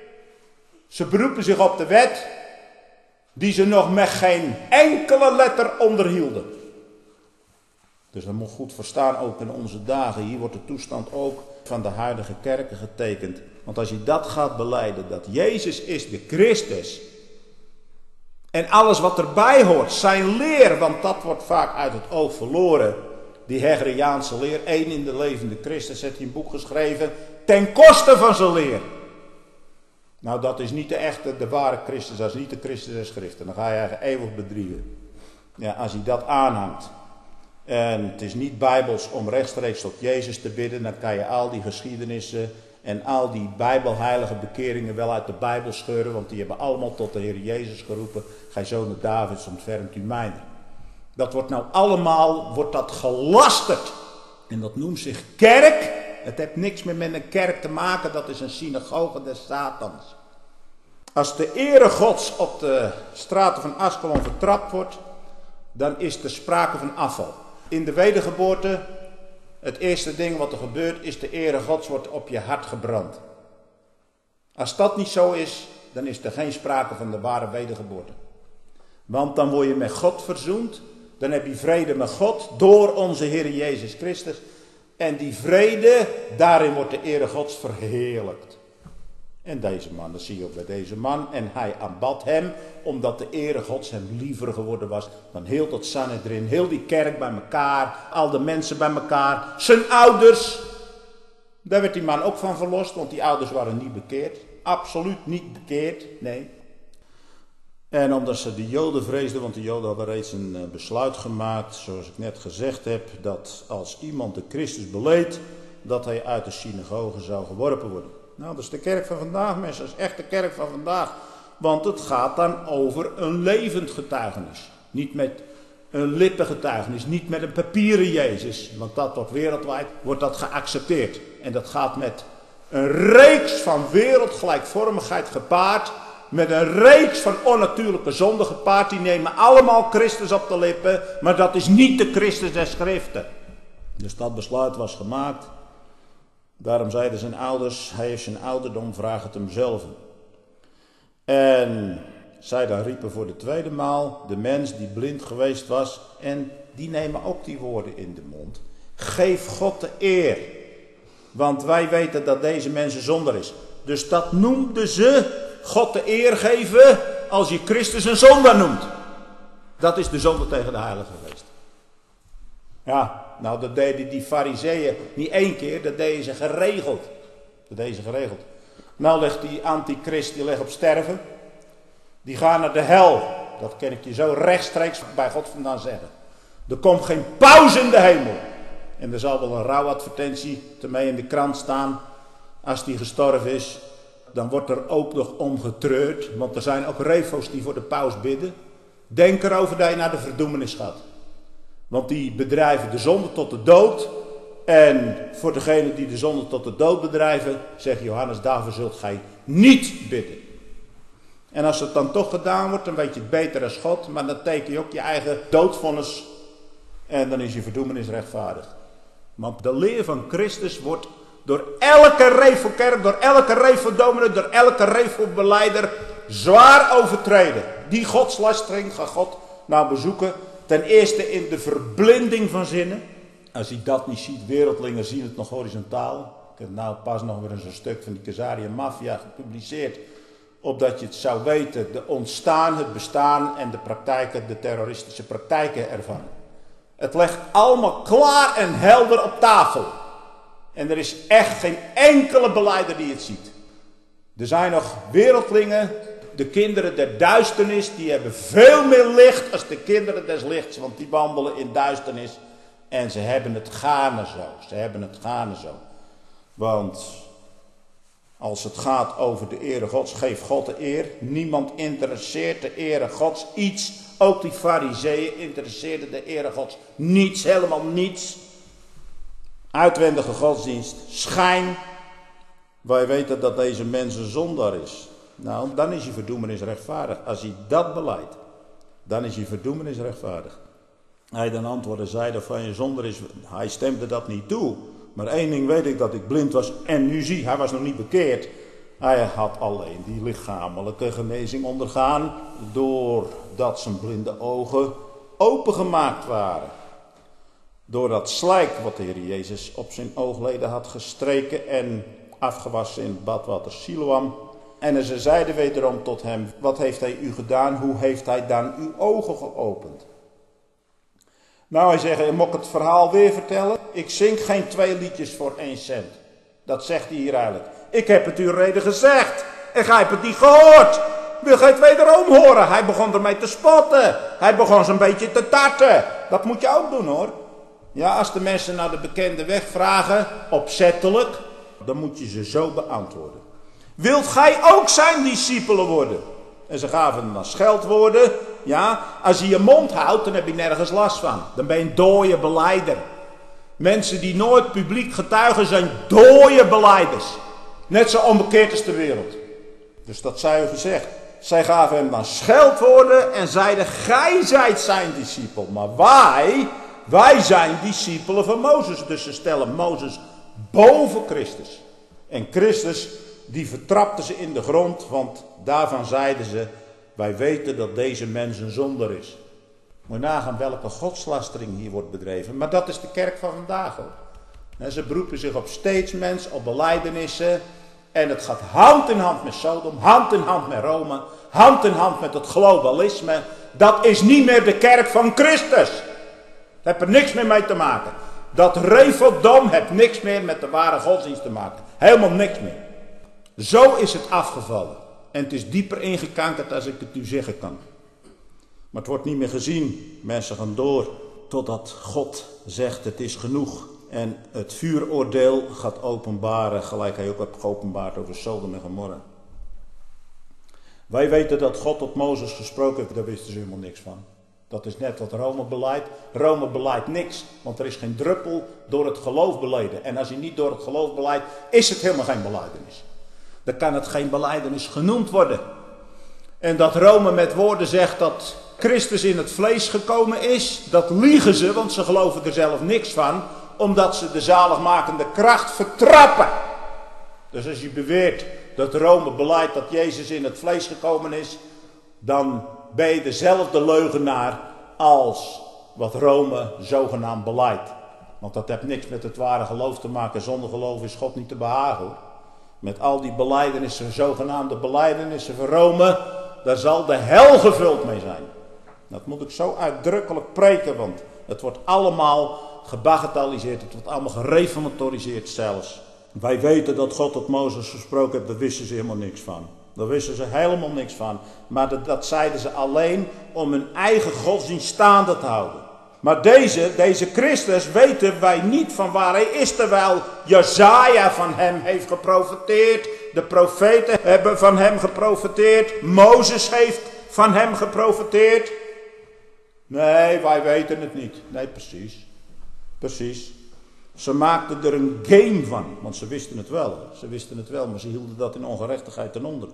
Ze beroepen zich op de wet. Die ze nog met geen enkele letter onderhielden. Dus dat moet goed verstaan ook in onze dagen. Hier wordt de toestand ook van de huidige kerken getekend. Want als je dat gaat belijden, dat Jezus is de Christus. En alles wat erbij hoort, zijn leer, want dat wordt vaak uit het oog verloren. Die Hegeliaanse leer, één in de levende Christus, heeft hij een boek geschreven ten koste van zijn leer. Nou, dat is niet de echte, de ware Christus, dat is niet de Christus der Schriften. Dan ga je eigenlijk eeuwig bedriegen. Ja, als hij dat aanhangt. En het is niet bijbels om rechtstreeks tot Jezus te bidden, dan kan je al die geschiedenissen en al die bijbelheilige bekeringen wel uit de Bijbel scheuren, want die hebben allemaal tot de Heer Jezus geroepen. Gij zoon Davids, ontfermt u mijner. Dat wordt nou allemaal, wordt dat gelasterd. En dat noemt zich kerk. Het heeft niks meer met een kerk te maken, dat is een synagoge des Satans. Als de ere Gods op de straten van Askelon vertrapt wordt, dan is er sprake van afval. In de wedergeboorte, het eerste ding wat er gebeurt, is de ere Gods wordt op je hart gebrand. Als dat niet zo is, dan is er geen sprake van de ware wedergeboorte. Want dan word je met God verzoend, dan heb je vrede met God door onze Heer Jezus Christus. En die vrede, daarin wordt de ere Gods verheerlijkt. En deze man, dat zie je ook bij deze man. En hij aanbad hem, omdat de ere Gods hem liever geworden was dan heel dat Sanhedrin, heel die kerk bij elkaar, al de mensen bij elkaar, zijn ouders. Daar werd die man ook van verlost, want die ouders waren niet bekeerd. Absoluut niet bekeerd, nee. En omdat ze de Joden vreesden, want de Joden hadden reeds een besluit gemaakt, zoals ik net gezegd heb, dat als iemand de Christus beleed, dat hij uit de synagoge zou geworpen worden. Nou, dat is de kerk van vandaag, mensen. Dat is echt de kerk van vandaag. Want het gaat dan over een levend getuigenis. Niet met een lippengetuigenis, niet met een papieren Jezus. Want dat wordt wereldwijd, wordt dat geaccepteerd. En dat gaat met een reeks van wereldgelijkvormigheid gepaard. Met een reeks van onnatuurlijke zonden gepaard. Die nemen allemaal Christus op de lippen. Maar dat is niet de Christus der Schriften. Dus dat besluit was gemaakt. Daarom zeiden zijn ouders, hij heeft zijn ouderdom, vraag het hem zelf. En zij dan riepen voor de tweede maal, de mens die blind geweest was, en die nemen ook die woorden in de mond. Geef God de eer, want wij weten dat deze mens een zondaar is. Dus dat noemden ze God de eer geven als je Christus een zondaar noemt. Dat is de zonde tegen de Heilige Geest. Ja, nou dat deden die fariseeën niet één keer, dat deden ze geregeld. Dat deden ze geregeld. Nou ligt die antichrist, die ligt op sterven. Die gaan naar de hel. Dat kan ik je zo rechtstreeks bij God vandaan zeggen. Er komt geen pauze in de hemel. En er zal wel een rouwadvertentie ermee in de krant staan. Als die gestorven is, dan wordt er ook nog om getreurd. Want er zijn ook refo's die voor de paus bidden. Denk erover dat je naar de verdoemenis gaat. Want die bedrijven de zonde tot de dood. En voor degenen die de zonde tot de dood bedrijven, zegt Johannes, daarvoor zult gij niet bidden. En als het dan toch gedaan wordt, dan weet je het beter als God. Maar dan teken je ook je eigen doodvonnis. En dan is je verdoemenis rechtvaardig. Want de leer van Christus wordt door elke refelkerk, door elke refeldominee, door elke refelbeleider zwaar overtreden. Die godslastering gaat God nou bezoeken. Ten eerste in de verblinding van zinnen. Als je dat niet ziet, wereldlingen zien het nog horizontaal. Ik heb nou pas nog weer eens een stuk van die Caesarea Mafia gepubliceerd. Opdat je het zou weten, de ontstaan, het bestaan en de praktijken, de terroristische praktijken ervan. Het legt allemaal klaar en helder op tafel. En er is echt geen enkele beleider die het ziet. Er zijn nog wereldlingen, de kinderen der duisternis, die hebben veel meer licht als de kinderen des lichts. Want die wandelen in duisternis en ze hebben het gaarne zo. Ze hebben het gaarne zo. Want als het gaat over de ere Gods, geef God de eer. Niemand interesseert de ere Gods iets. Ook die fariseeën interesseerden de ere Gods niets, helemaal niets. Uitwendige godsdienst, schijn. Wij weten dat deze mens een zondaar is. Nou, dan is je verdoemenis rechtvaardig. Als hij dat beleidt, dan is je verdoemenis rechtvaardig. Hij dan antwoordde, zei dat van je zondaar is. Hij stemde dat niet toe. Maar één ding weet ik, dat ik blind was en nu zie, hij was nog niet bekeerd. Hij had alleen die lichamelijke genezing ondergaan, doordat zijn blinde ogen opengemaakt waren. Door dat slijk wat de Heer Jezus op zijn oogleden had gestreken en afgewassen in het badwater Siloam. En ze zeiden wederom tot hem, wat heeft hij u gedaan? Hoe heeft hij dan uw ogen geopend? Nou, hij zegt, moet ik het verhaal weer vertellen? Ik zing geen twee liedjes voor één cent. Dat zegt hij hier eigenlijk. Ik heb het u reden gezegd. En gij hebt het niet gehoord. Wil gij het wederom horen? Hij begon ermee te spotten. Hij begon zo'n beetje te tarten. Dat moet je ook doen hoor. Ja, als de mensen naar de bekende weg vragen, opzettelijk, dan moet je ze zo beantwoorden. Wilt gij ook zijn discipelen worden? En ze gaven hem dan scheldwoorden. Ja, als je je mond houdt, dan heb je nergens last van. Dan ben je een dooie belijder. Mensen die nooit publiek getuigen zijn dooie belijders. Net zo onbekeerd als de wereld. Dus dat zij u gezegd. Zij gaven hem dan scheldwoorden en zeiden, gij zijt zijn discipel. Maar wij, wij zijn discipelen van Mozes. Dus ze stellen Mozes boven Christus. En Christus, die vertrapte ze in de grond, want daarvan zeiden ze, wij weten dat deze mens een zonder is. Moet je nagaan welke godslastering hier wordt bedreven. Maar dat is de kerk van vandaag hoor. En ze beroepen zich op steedsmens, op belijdenissen. En het gaat hand in hand met Sodom, hand in hand met Rome, hand in hand met het globalisme. Dat is niet meer de kerk van Christus. Dat heeft er niks meer mee te maken. Dat reveldom heeft niks meer met de ware godsdienst te maken. Helemaal niks meer. Zo is het afgevallen. En het is dieper ingekankerd als ik het u zeggen kan. Maar het wordt niet meer gezien. Mensen gaan door totdat God zegt het is genoeg. En het vuuroordeel gaat openbaren, gelijk hij ook heeft geopenbaard over Sodom en Gomorra. Wij weten dat God tot Mozes gesproken heeft, daar wisten ze helemaal niks van. Dat is net wat Rome beleidt. Rome beleidt niks, want er is geen druppel door het geloof beleden. En als je niet door het geloof beleidt, is het helemaal geen belijdenis. Dan kan het geen belijdenis genoemd worden. En dat Rome met woorden zegt dat Christus in het vlees gekomen is, dat liegen ze, want ze geloven er zelf niks van, omdat ze de zaligmakende kracht vertrappen. Dus als je beweert dat Rome beleidt dat Jezus in het vlees gekomen is, dan ben je dezelfde leugenaar als wat Rome zogenaamd beleidt. Want dat heeft niks met het ware geloof te maken. Zonder geloof is God niet te behagen. Met al die belijdenissen, zogenaamde belijdenissen van Rome, daar zal de hel gevuld mee zijn. Dat moet ik zo uitdrukkelijk preken, want het wordt allemaal gebagatelliseerd. Het wordt allemaal gereformatoriseerd zelfs. Wij weten dat God tot Mozes gesproken heeft, daar wisten ze helemaal niks van. Daar wisten ze helemaal niks van. Maar dat, dat zeiden ze alleen om hun eigen godsdienst staande te houden. Maar deze, deze Christus weten wij niet van waar hij is, terwijl Jesaja van hem heeft geprofeteerd. De profeten hebben van hem geprofeteerd. Mozes heeft van hem geprofeteerd. Nee, wij weten het niet. Nee, precies. Precies. Ze maakten er een game van, want ze wisten het wel. Ze wisten het wel, maar ze hielden dat in ongerechtigheid ten onder.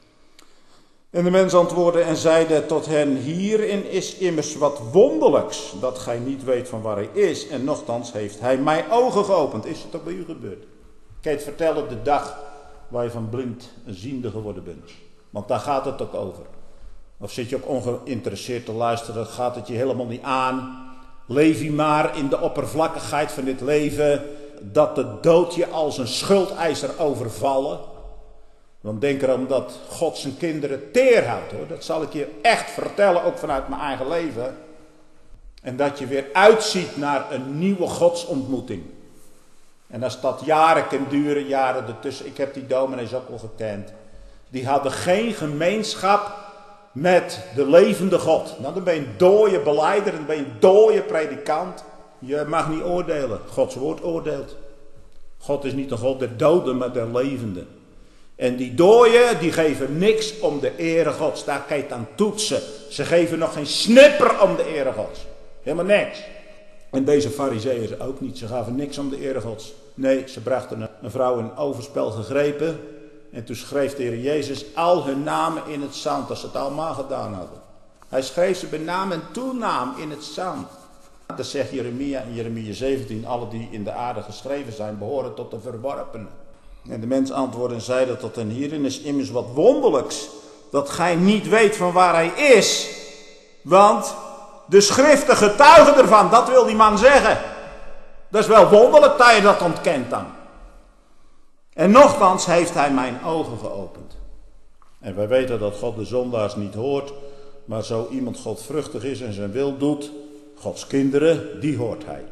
En de mens antwoordde en zeide tot hen, hierin is immers wat wonderlijks, dat gij niet weet van waar hij is. En nochtans heeft hij mijn ogen geopend. Is het ook bij u gebeurd? Kan je het vertellen de dag waar je van blind een ziende geworden bent? Want daar gaat het ook over. Of zit je ook ongeïnteresseerd te luisteren, gaat het je helemaal niet aan. Leef je maar in de oppervlakkigheid van dit leven, dat de dood je als een schuldeiser overvallen. Want denk erom dat God zijn kinderen teer houdt hoor. Dat zal ik je echt vertellen, ook vanuit mijn eigen leven. En dat je weer uitziet naar een nieuwe godsontmoeting. En als dat jaren kan duren, jaren ertussen. Ik heb die dominees ook al gekend. Die hadden geen gemeenschap met de levende God. Nou, dan ben je een dooie belijder, dan ben je een dooie predikant. Je mag niet oordelen. Gods woord oordeelt. God is niet een God der doden, maar der levenden. En die dooien, die geven niks om de ere Gods. Daar kan je het aan toetsen. Ze geven nog geen snipper om de ere Gods. Helemaal niks. En deze farizeeën ook niet. Ze gaven niks om de ere Gods. Nee, ze brachten een vrouw in overspel gegrepen. En toen schreef de Heer Jezus al hun namen in het zand, als ze het allemaal gedaan hadden. Hij schreef ze bij naam en toenaam in het zand. Dat zegt Jeremia in Jeremia zeventien, alle die in de aarde geschreven zijn, behoren tot de verworpenen. En de mens antwoordde en zeide tot hen, hierin is immers wat wonderlijks, dat gij niet weet van waar hij is. Want de schriften getuigen ervan, dat wil die man zeggen. Dat is wel wonderlijk dat je dat ontkent dan. En nochtans heeft hij mijn ogen geopend. En wij weten dat God de zondaars niet hoort, maar zo iemand godvruchtig is en zijn wil doet, Gods kinderen, die hoort hij.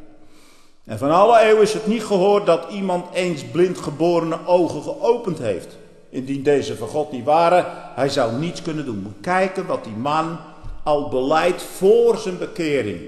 En van alle eeuwen is het niet gehoord dat iemand eens blindgeborene ogen geopend heeft. Indien deze van God niet waren, hij zou niets kunnen doen. Moet kijken wat die man al beleidt voor zijn bekering.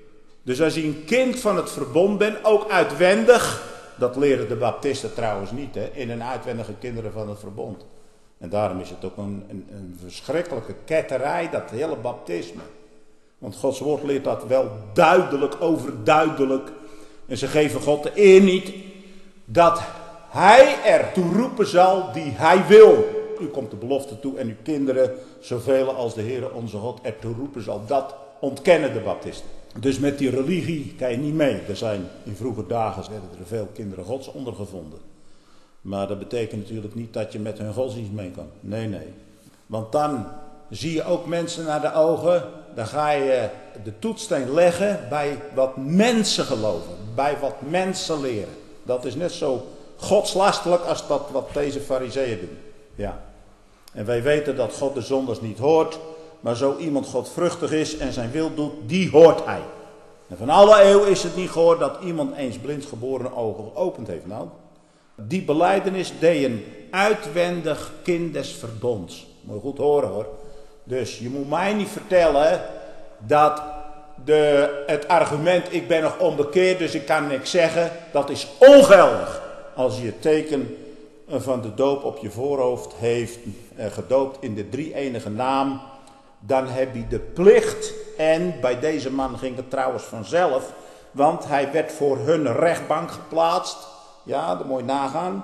Dus als je een kind van het verbond bent, ook uitwendig, dat leren de baptisten trouwens niet, hè, in een uitwendige kinderen van het verbond. En daarom is het ook een, een, een verschrikkelijke ketterij, dat hele baptisme. Want Gods woord leert dat wel duidelijk, overduidelijk. En ze geven God de eer niet dat hij er toe roepen zal die hij wil. U komt de belofte toe en uw kinderen, zoveel als de Heere onze God er toe roepen zal. Dat ontkennen de baptisten. Dus met die religie kan je niet mee. Er zijn in vroege dagen werden er veel kinderen Gods ondergevonden. Maar dat betekent natuurlijk niet dat je met hun godsdienst mee kan. Nee, nee. Want dan zie je ook mensen naar de ogen. Dan ga je de toetssteen leggen bij wat mensen geloven. Bij wat mensen leren. Dat is net zo godslastelijk als dat wat deze farizeeën doen. Ja. En wij weten dat God de zondaars niet hoort. Maar zo iemand godvruchtig is en zijn wil doet, die hoort hij. En van alle eeuwen is het niet gehoord dat iemand eens blindgeboren ogen geopend heeft. Nou, die belijdenis deed een uitwendig kind des verbonds. Moet je goed horen hoor. Dus je moet mij niet vertellen dat de, het argument ik ben nog onbekeerd dus ik kan niks zeggen. Dat is ongeldig. Als je het teken van de doop op je voorhoofd heeft eh, gedoopt in de drie-enige naam. Dan heb je de plicht, en bij deze man ging het trouwens vanzelf, want hij werd voor hun rechtbank geplaatst. Ja, dat moet je nagaan.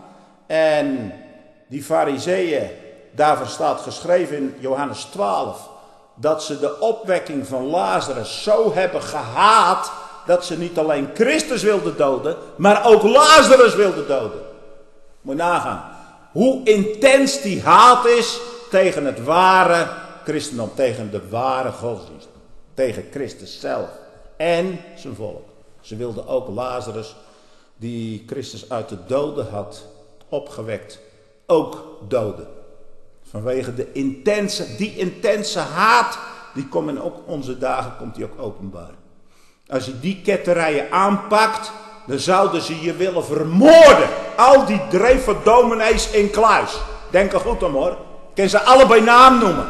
En die farizeeën, daarvan staat geschreven in Johannes twaalf, dat ze de opwekking van Lazarus zo hebben gehaat, dat ze niet alleen Christus wilden doden, maar ook Lazarus wilden doden. Moet je nagaan. Hoe intens die haat is tegen het ware christendom, tegen de ware godsdienst, tegen Christus zelf en zijn volk. Ze wilden ook Lazarus, die Christus uit de doden had opgewekt, ook doden. Vanwege de intense, die intense haat, die komt in ook onze dagen, komt die ook openbaar. Als je die ketterijen aanpakt, dan zouden ze je willen vermoorden. Al die dreven dominees in kluis. Denk er goed om hoor. Ik kan ze allebei naam noemen.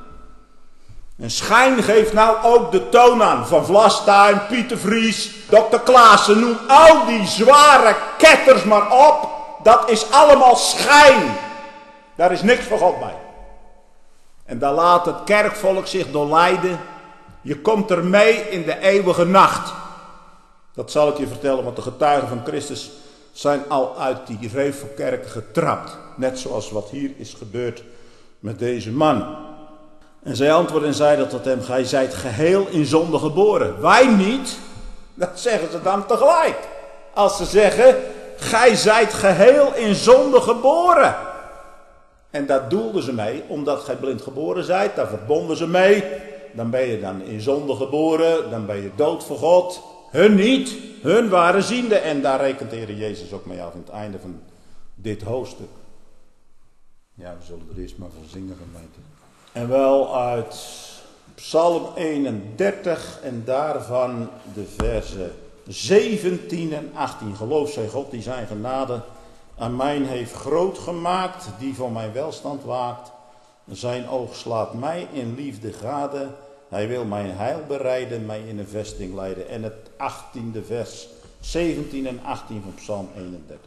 En Schijn geeft nou ook de toon aan. Van Vlastuin, Pieter Vries, dokter Klaassen. Noem al die zware ketters maar op. Dat is allemaal schijn. Daar is niks van God bij. En daar laat het kerkvolk zich door leiden. Je komt er mee in de eeuwige nacht. Dat zal ik je vertellen, want de getuigen van Christus zijn al uit die Revelkerk getrapt. Net zoals wat hier is gebeurd met deze man. En zij antwoordde en zeiden tot hem, gij zijt geheel in zonde geboren. Wij niet. Dat zeggen ze dan tegelijk. Als ze zeggen, gij zijt geheel in zonde geboren. En daar doelden ze mee, omdat gij blind geboren zijt. Daar verbonden ze mee. Dan ben je dan in zonde geboren, dan ben je dood voor God. Hun niet, hun waren ziende. En daar rekent de Heer Jezus ook mee af in het einde van dit hoofdstuk. Ja, we zullen er eerst maar van zingen van mij. En wel uit Psalm eenendertig en daarvan de versen zeventien en achttien. Geloof zij God die zijn genade aan mij heeft groot gemaakt, die voor mijn welstand waakt. Zijn oog slaat mij in liefde gade. Hij wil mijn heil bereiden, mij in een vesting leiden. En het achttiende vers, zeventien en achttien van Psalm eenendertig.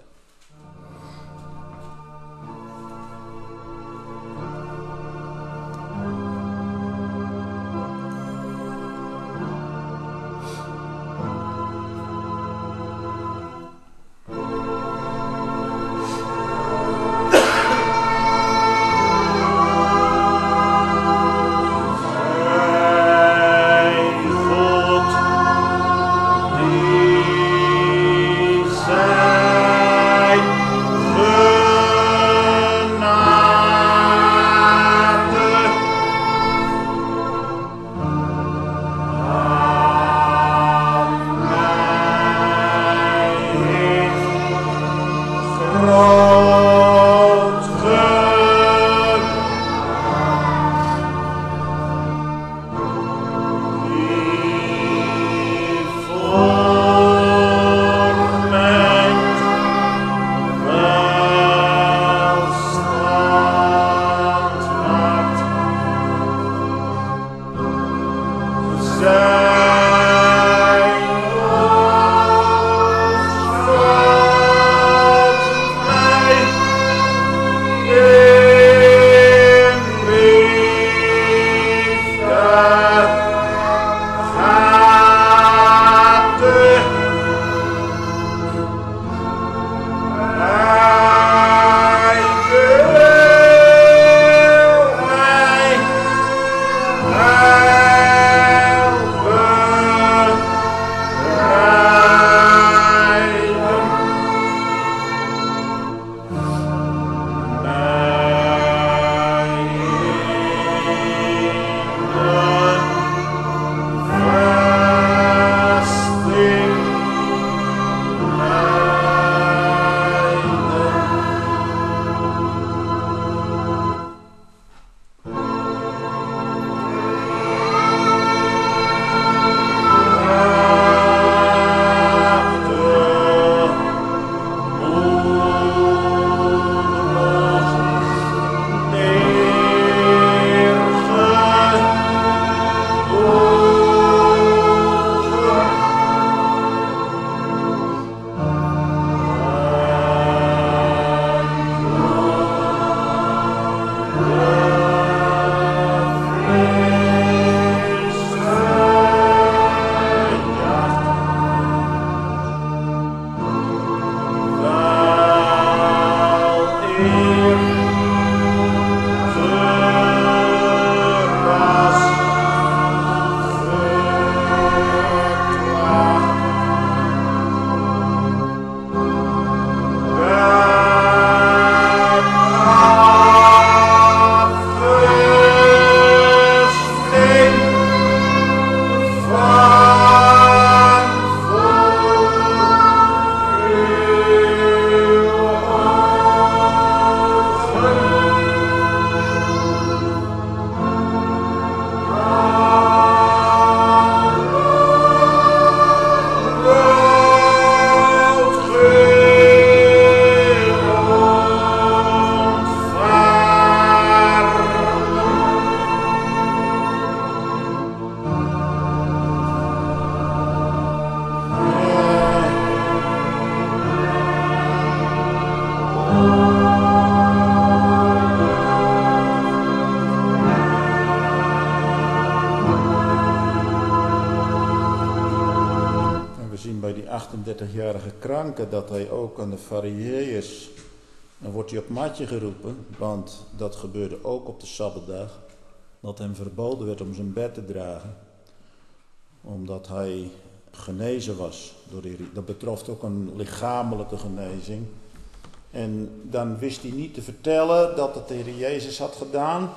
achtendertigjarige kranke, dat hij ook aan de Farizeeërs, dan wordt hij op matje geroepen, want dat gebeurde ook op de Sabbatdag, dat hem verboden werd om zijn bed te dragen, omdat hij genezen was. Door de, dat betrof ook een lichamelijke genezing. En dan wist hij niet te vertellen dat het de Heer Jezus had gedaan.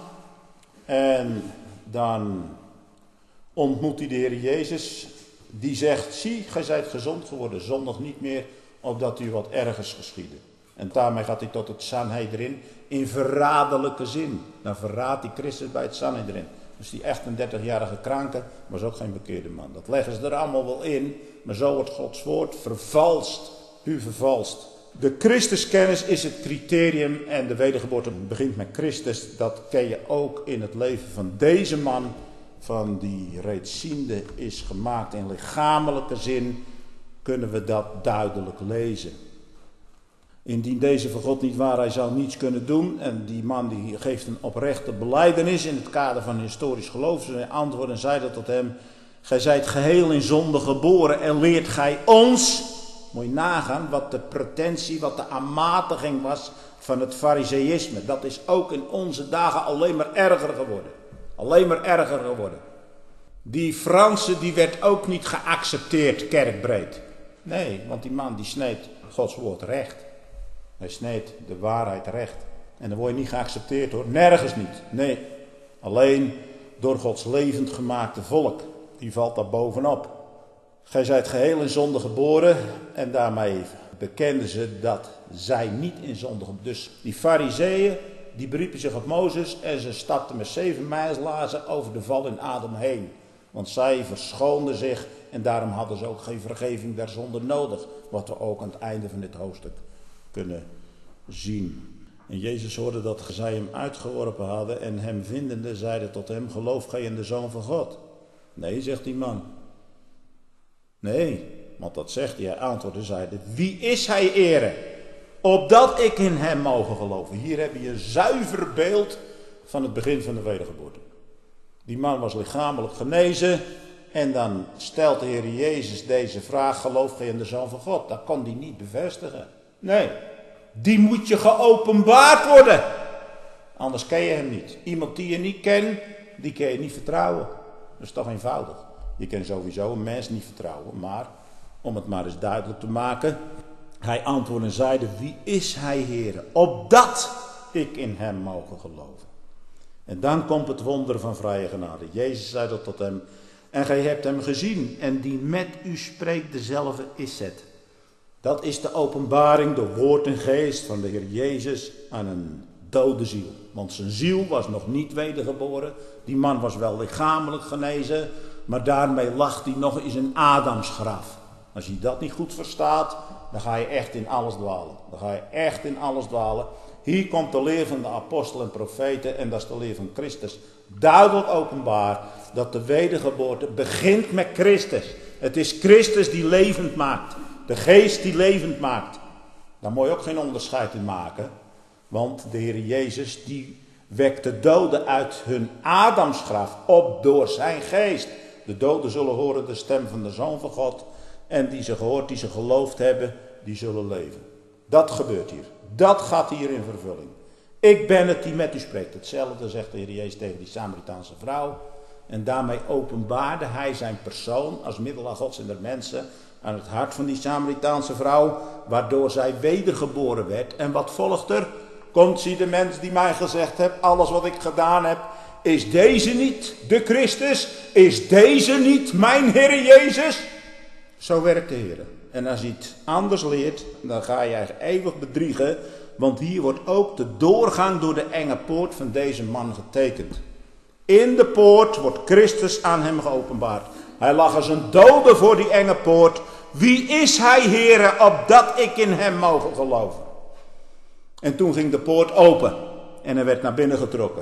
En dan ontmoet hij de Heer Jezus, die zegt: zie, gij zijt gezond geworden, zondig niet meer, opdat u wat ergers geschiedde. En daarmee gaat hij tot het Sanhedrin in verraderlijke zin. Dan verraadt hij Christus bij het Sanhedrin. Dus die achtendertigjarige kranke was ook geen bekeerde man. Dat leggen ze er allemaal wel in, maar zo wordt Gods woord vervalst. U vervalst. De Christuskennis is het criterium en de wedergeboorte begint met Christus. Dat ken je ook in het leven van deze man, van die reedziende is gemaakt in lichamelijke zin, kunnen we dat duidelijk lezen. Indien deze voor God niet waar, hij zou niets kunnen doen. En die man die geeft een oprechte belijdenis in het kader van historisch geloof. Ze antwoordden en zeiden tot hem: gij zijt geheel in zonde geboren en leert gij ons. Moet je nagaan wat de pretentie, wat de aanmatiging was van het farizeïsme. Dat is ook in onze dagen alleen maar erger geworden. Alleen maar erger geworden. Die Franse die werd ook niet geaccepteerd kerkbreed. Nee, want die man die sneed Gods woord recht. Hij sneed de waarheid recht. En dan word je niet geaccepteerd hoor. Nergens niet. Nee. Alleen door Gods levend gemaakte volk. Die valt daar bovenop. Gij zijt geheel in zonde geboren. En daarmee bekenden ze dat zij niet in zonde geboren. Dus die farizeeën die beriepen zich op Mozes. En ze stapten met zeven mijlslaarzen over de val in Adam heen. Want zij verschoonden zich. En daarom hadden ze ook geen vergeving der zonde nodig. Wat we ook aan het einde van dit hoofdstuk kunnen zien. En Jezus hoorde dat zij hem uitgeworpen hadden en hem vindende zeiden tot hem: geloof gij in de Zoon van God? Nee, zegt die man. Nee, want dat zegt hij. Hij antwoordde, zeide: wie is hij, Ere, opdat ik in hem mogen geloven? Hier heb je een zuiver beeld van het begin van de wedergeboorte. Die man was lichamelijk genezen en dan stelt de Heer Jezus deze vraag: geloof gij in de Zoon van God? Dat kon hij niet bevestigen. Nee, die moet je geopenbaard worden. Anders ken je hem niet. Iemand die je niet kent, die kan je niet vertrouwen. Dat is toch eenvoudig. Je kan sowieso een mens niet vertrouwen. Maar, om het maar eens duidelijk te maken. Hij antwoordde en zeide: wie is hij, Heere, opdat ik in hem mogen geloven? En dan komt het wonder van vrije genade. Jezus zei dat tot hem: en gij hebt hem gezien, en die met u spreekt, dezelfde is het. Dat is de openbaring door woord en geest van de Heer Jezus aan een dode ziel. Want zijn ziel was nog niet wedergeboren. Die man was wel lichamelijk genezen, maar daarmee lag hij nog in zijn Adamsgraf. Als je dat niet goed verstaat, dan ga je echt in alles dwalen. Dan ga je echt in alles dwalen. Hier komt de leer van de apostelen en profeten, en dat is de leer van Christus, duidelijk openbaar dat de wedergeboorte begint met Christus. Het is Christus die levend maakt. De geest die levend maakt. Daar moet je ook geen onderscheid in maken. Want de Heer Jezus die wekt de doden uit hun Adamsgraf op door zijn geest. De doden zullen horen de stem van de Zoon van God. En die ze gehoord, die ze geloofd hebben, die zullen leven. Dat gebeurt hier. Dat gaat hier in vervulling. Ik ben het die met u spreekt. Hetzelfde zegt de Heer Jezus tegen die Samaritaanse vrouw. En daarmee openbaarde hij zijn persoon als middelaar Gods en der mensen aan het hart van die Samaritaanse vrouw, waardoor zij wedergeboren werd. En wat volgt er? Komt zie de mens die mij gezegd heeft: alles wat ik gedaan heb, is deze niet de Christus? Is deze niet mijn Heer Jezus? Zo werkt de Heer. En als je het anders leert, dan ga je je eeuwig bedriegen. Want hier wordt ook de doorgang door de enge poort van deze man getekend. In de poort wordt Christus aan hem geopenbaard. Hij lag als een dode voor die enge poort. Wie is hij, Heere, opdat ik in hem mogen geloven? En toen ging de poort open en hij werd naar binnen getrokken.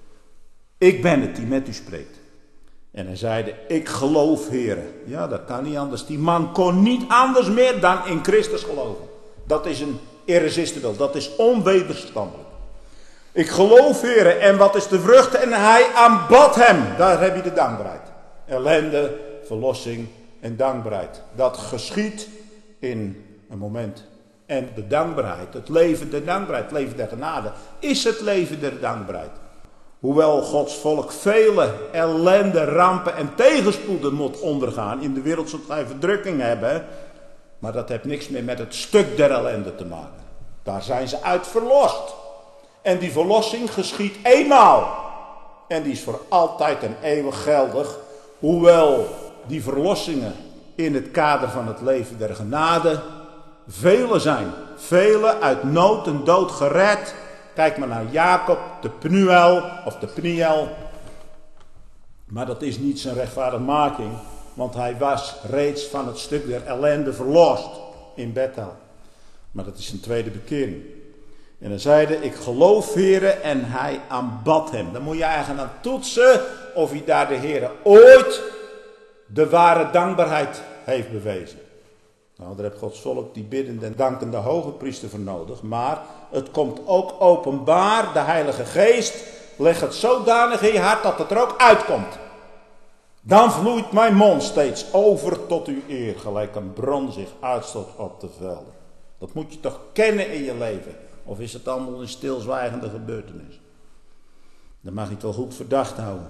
Ik ben het die met u spreekt. En hij zeide: ik geloof, Heere. Ja, dat kan niet anders. Die man kon niet anders meer dan in Christus geloven. Dat is een irresistible, dat is onwederstandelijk. Ik geloof, Heere, en wat is de vrucht? En hij aanbad hem. Daar heb je de dankbaarheid. Ellende, verlossing en dankbaarheid. Dat geschiet in een moment. En de dankbaarheid, het leven der dankbaarheid, het leven der genade, is het leven der dankbaarheid. Hoewel Gods volk vele ellende, rampen en tegenspoeden moet ondergaan. In de wereld zult gij verdrukking hebben. Maar dat heeft niks meer met het stuk der ellende te maken. Daar zijn ze uit verlost. En die verlossing geschiet eenmaal. En die is voor altijd en eeuwig geldig. Hoewel die verlossingen in het kader van het leven der genade vele zijn. Vele uit nood en dood gered. Kijk maar naar Jacob, de Pnuel of de Pniel. Maar dat is niet zijn rechtvaardigmaking. Want hij was reeds van het stuk der ellende verlost in Bethel. Maar dat is zijn tweede bekering. En dan zeide, ik geloof Heere, en hij aanbad hem. Dan moet je eigenlijk aan toetsen of hij daar de Heere ooit de ware dankbaarheid heeft bewezen. Nou, daar heeft Gods volk die biddende en dankende hoge priester voor nodig. Maar het komt ook openbaar, de Heilige Geest legt het zodanig in je hart dat het er ook uitkomt. Dan vloeit mijn mond steeds over tot uw eer, gelijk een bron zich uitstoot op de velden. Dat moet je toch kennen in je leven. Of is het allemaal een stilzwijgende gebeurtenis? Dan mag je het wel goed verdacht houden.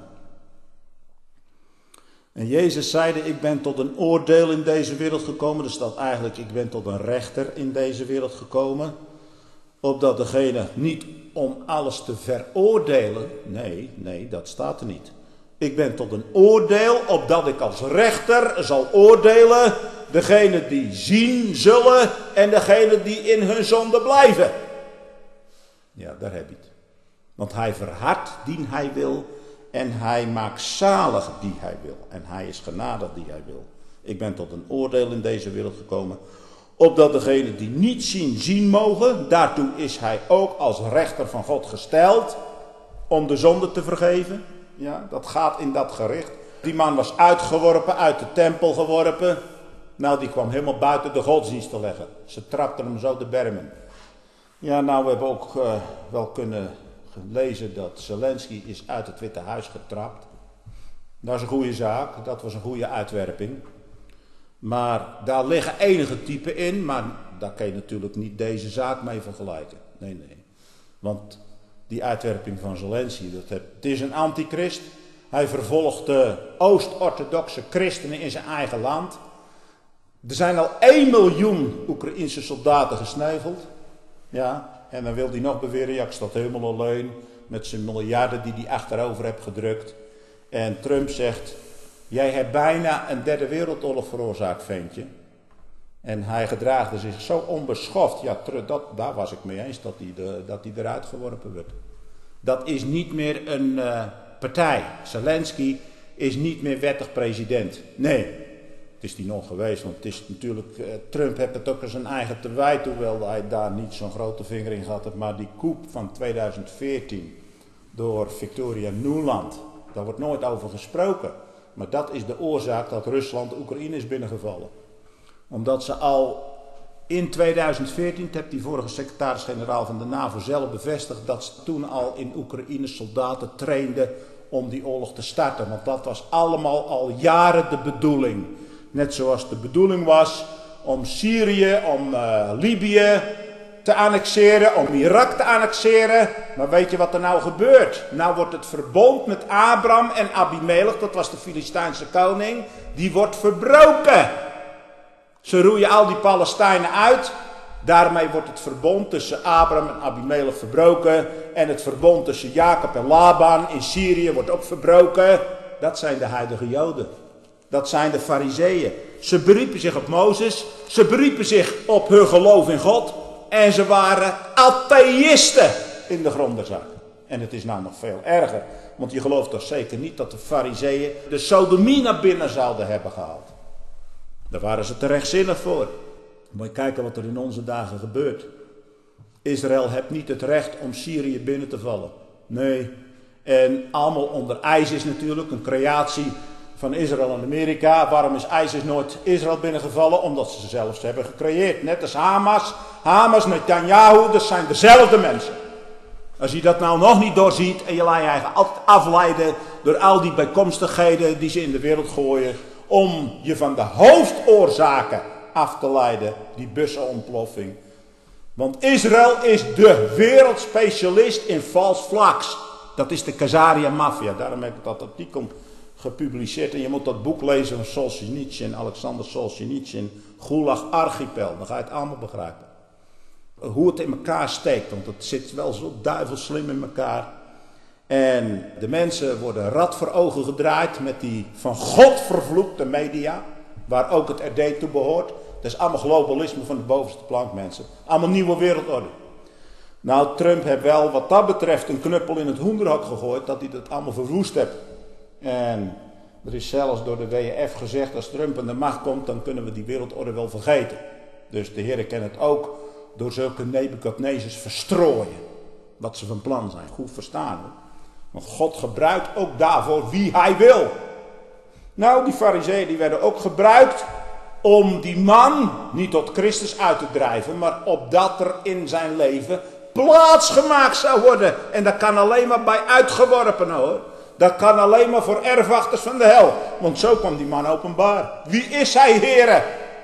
En Jezus zeide, ik ben tot een oordeel in deze wereld gekomen. Er staat eigenlijk, ik ben tot een rechter in deze wereld gekomen. Opdat degene niet om alles te veroordelen. Nee, nee, dat staat er niet. Ik ben tot een oordeel, opdat ik als rechter zal oordelen. Degene die zien zullen en degene die in hun zonde blijven. Ja, daar heb je het. Want hij verhardt die hij wil. En hij maakt zalig die hij wil. En hij is genadig die hij wil. Ik ben tot een oordeel in deze wereld gekomen. Opdat degene die niet zien, zien mogen. Daartoe is hij ook als rechter van God gesteld. Om de zonde te vergeven. Ja, dat gaat in dat gericht. Die man was uitgeworpen, uit de tempel geworpen. Nou, die kwam helemaal buiten de godsdienst te leggen. Ze trapten hem zo de bermen. Ja, nou, we hebben ook uh, wel kunnen lezen dat Zelensky is uit het Witte Huis getrapt. Dat is een goede zaak, dat was een goede uitwerping. Maar daar liggen enige typen in, maar daar kan je natuurlijk niet deze zaak mee vergelijken. Nee, nee. Want die uitwerping van Zelensky, dat heb, het is een antichrist. Hij vervolgt de Oost-orthodoxe christenen in zijn eigen land. Er zijn al één miljoen Oekraïense soldaten gesneuveld. Ja, en dan wil hij nog beweren, ja, ik sta helemaal alleen met zijn miljarden die hij achterover heeft gedrukt. En Trump zegt, jij hebt bijna een derde wereldoorlog veroorzaakt, ventje. En hij gedraagde zich zo onbeschoft. Ja, dat, daar was ik mee eens dat hij, de, dat hij eruit geworpen werd. Dat is niet meer een uh, partij. Zelensky is niet meer wettig president. Nee, het is die nog geweest. Want het is natuurlijk, uh, Trump heeft het ook aan zijn eigen te wijten. Hoewel hij daar niet zo'n grote vinger in gehad heeft. Maar die coup van tweeduizend veertien door Victoria Nuland. Daar wordt nooit over gesproken. Maar dat is de oorzaak dat Rusland Oekraïne is binnengevallen. Omdat ze al in tweeduizend veertien, dat heeft die vorige secretaris-generaal van de NAVO zelf bevestigd, dat ze toen al in Oekraïne soldaten trainden om die oorlog te starten. Want dat was allemaal al jaren de bedoeling. Net zoals de bedoeling was om Syrië, om uh, Libië te annexeren, om Irak te annexeren. Maar weet je wat er nou gebeurt? Nou wordt het verbond met Abraham en Abimelech, dat was de Filistijnse koning, die wordt verbroken. Ze roeien al die Palestijnen uit. Daarmee wordt het verbond tussen Abraham en Abimelech verbroken. En het verbond tussen Jacob en Laban in Syrië wordt ook verbroken. Dat zijn de heilige Joden. Dat zijn de Farizeeën. Ze beriepen zich op Mozes. Ze beriepen zich op hun geloof in God. En ze waren atheïsten in de grond der zaak. En het is nou nog veel erger. Want je gelooft toch zeker niet dat de Farizeeën de sodomie naar binnen zouden hebben gehaald. Daar waren ze te rechtzinnig voor. Moet je kijken wat er in onze dagen gebeurt. Israël heeft niet het recht om Syrië binnen te vallen. Nee. En allemaal onder ISIS natuurlijk, een creatie van Israël en Amerika. Waarom is ISIS nooit Israël binnengevallen? Omdat ze ze zelfs hebben gecreëerd. Net als Hamas. Hamas, Netanyahu, dat zijn dezelfde mensen. Als je dat nou nog niet doorziet en je laat je eigen altijd afleiden door al die bijkomstigheden die ze in de wereld gooien, om je van de hoofdoorzaken af te leiden, die bussenontploffing. Want Israël is de wereldspecialist in vals vlaks. Dat is de Khazaria Mafia. Daarom heb ik dat artikel gepubliceerd. En je moet dat boek lezen van Solzhenitsyn, Alexander Solzhenitsyn, Gulag Archipel. Dan ga je het allemaal begrijpen. Hoe het in elkaar steekt, want het zit wel zo duivelslim in elkaar. En de mensen worden rad voor ogen gedraaid met die van God vervloekte media, waar ook het R D toe behoort. Dat is allemaal globalisme van de bovenste plank, mensen. Allemaal nieuwe wereldorde. Nou, Trump heeft wel wat dat betreft een knuppel in het hoenderhok gegooid, dat hij dat allemaal verwoest heeft. En er is zelfs door de W E F gezegd, als Trump aan de macht komt, dan kunnen we die wereldorde wel vergeten. Dus de Heer kan het ook door zulke Nebukadnezers verstrooien. Wat ze van plan zijn. Goed verstaan hoor. Want God gebruikt ook daarvoor wie hij wil. Nou, die farizeeën die werden ook gebruikt om die man niet tot Christus uit te drijven, maar opdat er in zijn leven plaats gemaakt zou worden. En dat kan alleen maar bij uitgeworpen hoor. Dat kan alleen maar voor erfwachters van de hel. Want zo kwam die man openbaar. Wie is hij, Heere?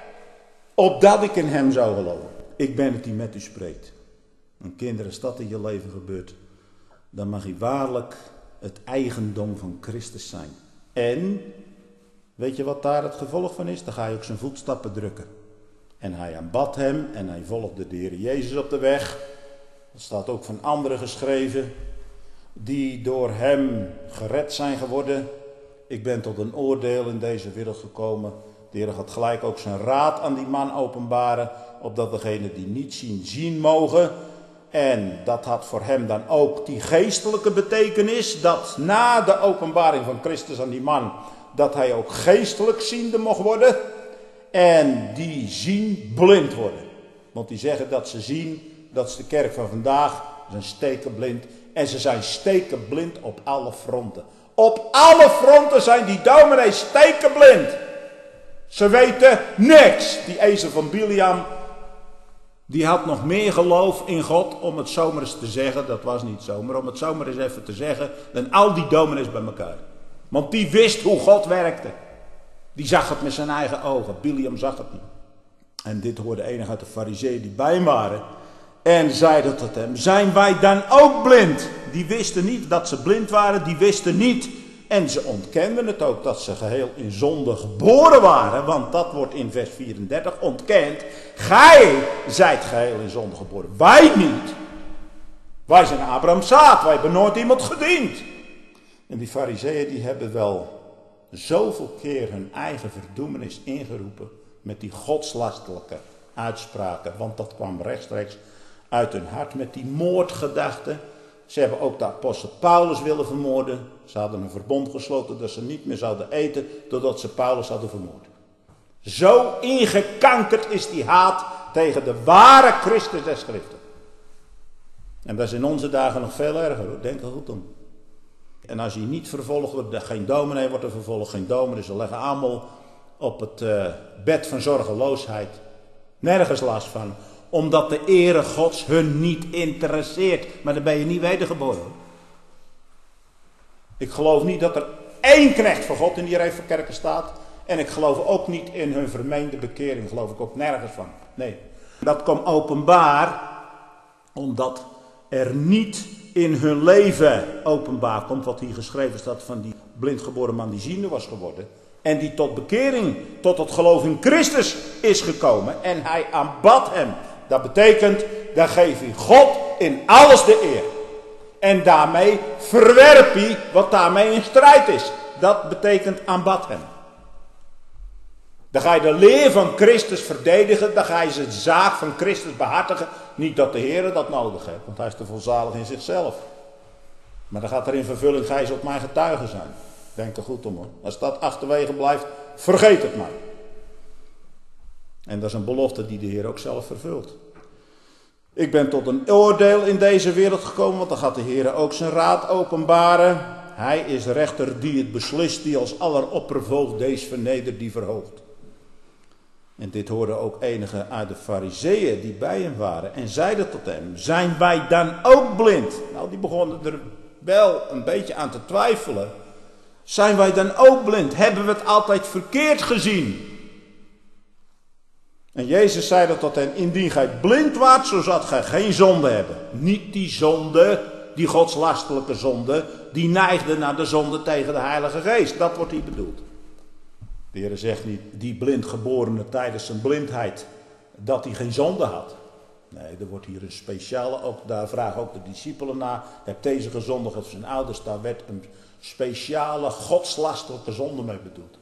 Opdat ik in hem zou geloven. Ik ben het die met u spreekt. En kinderen, als dat in je leven gebeurt, dan mag hij waarlijk het eigendom van Christus zijn. En, weet je wat daar het gevolg van is? Dan ga je ook zijn voetstappen drukken. En hij aanbad hem en hij volgde de Heer Jezus op de weg. Dat staat ook van anderen geschreven, die door hem gered zijn geworden. Ik ben tot een oordeel in deze wereld gekomen. De Heer gaat gelijk ook zijn raad aan die man openbaren, opdat degenen die niet zien, zien mogen. En dat had voor hem dan ook die geestelijke betekenis, dat na de openbaring van Christus aan die man, dat hij ook geestelijk ziende mocht worden. En die zien blind worden. Want die zeggen dat ze zien, dat is de kerk van vandaag, zijn stekenblind. En ze zijn stekenblind op alle fronten. Op alle fronten zijn die dominees stekenblind. Ze weten niks. Die ezel van Biliam, die had nog meer geloof in God, om het zomaar eens te zeggen, dat was niet zomaar, om het zomaar eens even te zeggen, dan al die dominees bij elkaar. Want die wist hoe God werkte. Die zag het met zijn eigen ogen. Biliam zag het niet. En dit hoorde enig uit de farizeeën die bij hem waren. En zeiden tot hem, zijn wij dan ook blind? Die wisten niet dat ze blind waren, die wisten niet. En ze ontkenden het ook dat ze geheel in zonde geboren waren. Want dat wordt in vers vierendertig ontkend. Gij zijt geheel in zonde geboren. Wij niet. Wij zijn Abraham's zaad. Wij hebben nooit iemand gediend. En die farizeeën die hebben wel zoveel keer hun eigen verdoemenis ingeroepen. Met die godslastelijke uitspraken. Want dat kwam rechtstreeks uit hun hart met die moordgedachten. Ze hebben ook de apostel Paulus willen vermoorden. Ze hadden een verbond gesloten dat ze niet meer zouden eten totdat ze Paulus hadden vermoord. Zo ingekankerd is die haat tegen de ware Christus der Schriften. En dat is in onze dagen nog veel erger hoor, denk er goed om. En als je niet vervolgd wordt, geen dominee wordt er vervolgd, geen dominee, ze leggen allemaal op het uh, bed van zorgeloosheid. Nergens last van. Omdat de ere Gods hun niet interesseert. Maar dan ben je niet wedergeboren. Ik geloof niet dat er één knecht van God in die Revenkerken staat. En ik geloof ook niet in hun vermeende bekering. Geloof ik ook nergens van. Nee. Dat komt openbaar. Omdat er niet in hun leven openbaar komt. Wat hier geschreven staat van die blindgeboren man die ziende was geworden. En die tot bekering, tot het geloof in Christus is gekomen. En hij aanbad hem. Dat betekent, dan geeft hij God in alles de eer. En daarmee verwerp hij wat daarmee in strijd is. Dat betekent aanbad hem. Dan ga je de leer van Christus verdedigen. Dan ga je de zaak van Christus behartigen. Niet dat de Heer dat nodig heeft. Want hij is te volzalig in zichzelf. Maar dan gaat er in vervulling, gij zult mijn getuige zijn. Denk er goed om hoor. Als dat achterwege blijft, vergeet het maar. En dat is een belofte die de Heer ook zelf vervult. Ik ben tot een oordeel in deze wereld gekomen, want dan gaat de Heer ook zijn raad openbaren. Hij is rechter die het beslist, die als aller oppervoogd deze vernedert, die verhoogt. En dit hoorden ook enige uit de farizeeën die bij hem waren en zeiden tot hem, zijn wij dan ook blind? Nou, die begonnen er wel een beetje aan te twijfelen. Zijn wij dan ook blind? Hebben we het altijd verkeerd gezien? En Jezus zei dat tot hen, indien gij blind waart, zo zoudt gij geen zonde hebben. Niet die zonde, die godslastelijke zonde, die neigde naar de zonde tegen de Heilige Geest. Dat wordt hier bedoeld. De Heer zegt niet, die blind geborene tijdens zijn blindheid, dat hij geen zonde had. Nee, er wordt hier een speciale, ook, daar vragen ook de discipelen naar. Hebt deze gezondigd op zijn ouders, daar werd een speciale godslastelijke zonde mee bedoeld.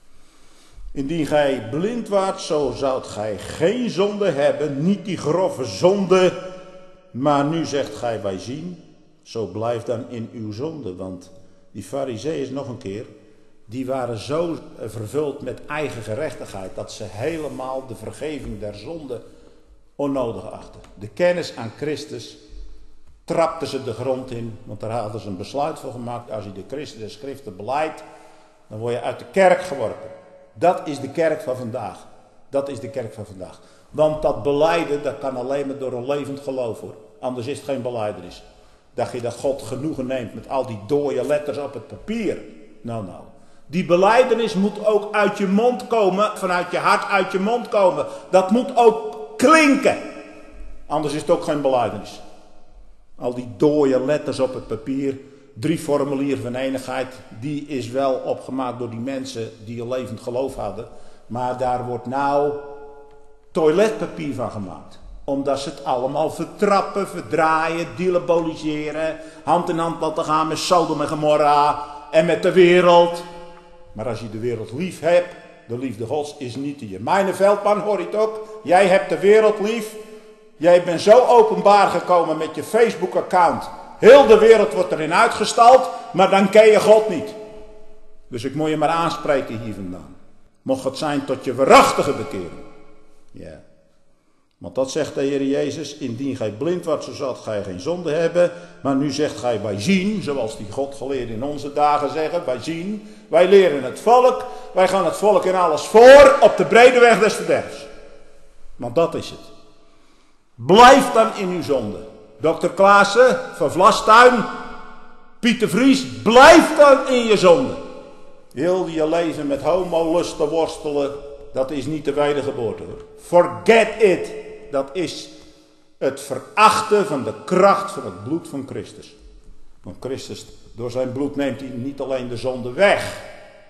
Indien gij blind waart, zo zoudt gij geen zonde hebben, niet die grove zonde. Maar nu zegt gij, wij zien, zo blijf dan in uw zonde. Want die farizeeën nog een keer, die waren zo vervuld met eigen gerechtigheid, dat ze helemaal de vergeving der zonde onnodig achten. De kennis aan Christus trapten ze de grond in, want daar hadden ze een besluit voor gemaakt. Als je de Christus de schriften belijdt, dan word je uit de kerk geworpen. Dat is de kerk van vandaag. Dat is de kerk van vandaag. Want dat belijden, dat kan alleen maar door een levend geloof hoor. Anders is het geen belijdenis. Dat je dat God genoegen neemt met al die dode letters op het papier. Nou nou. Die belijdenis moet ook uit je mond komen, vanuit je hart uit je mond komen. Dat moet ook klinken. Anders is het ook geen belijdenis. Al die dode letters op het papier, drie formulier van enigheid, die is wel opgemaakt door die mensen die een levend geloof hadden. Maar daar wordt nou toiletpapier van gemaakt. Omdat ze het allemaal vertrappen, verdraaien, diaboliseren, hand in hand laten gaan met Sodom en Gomorra en met de wereld. Maar als je de wereld lief hebt, de liefde Gods is niet in je. Mijn Veldman, hoor je het ook? Jij hebt de wereld lief. Jij bent zo openbaar gekomen met je Facebook-account. Heel de wereld wordt erin uitgestald, maar dan ken je God niet. Dus ik moet je maar aanspreken hier vandaan. Mocht het zijn tot je waarachtige bekering. Ja. Want dat zegt de Heer Jezus, indien gij blind wordt, zo zult gij geen zonde hebben. Maar nu zegt gij, wij zien, zoals die Godgeleerden in onze dagen zeggen, wij zien, wij leren het volk, wij gaan het volk in alles voor op de brede weg des verderfs. Want dat is het. Blijf dan in uw zonde. dokter Klaassen van Vlastuin, Pieter Vries, blijf dan in je zonde. Heel je leven met homolusten worstelen, dat is niet de wedergeboorte hoor. Forget it. Dat is het verachten van de kracht van het bloed van Christus. Want Christus, door zijn bloed neemt hij niet alleen de zonde weg.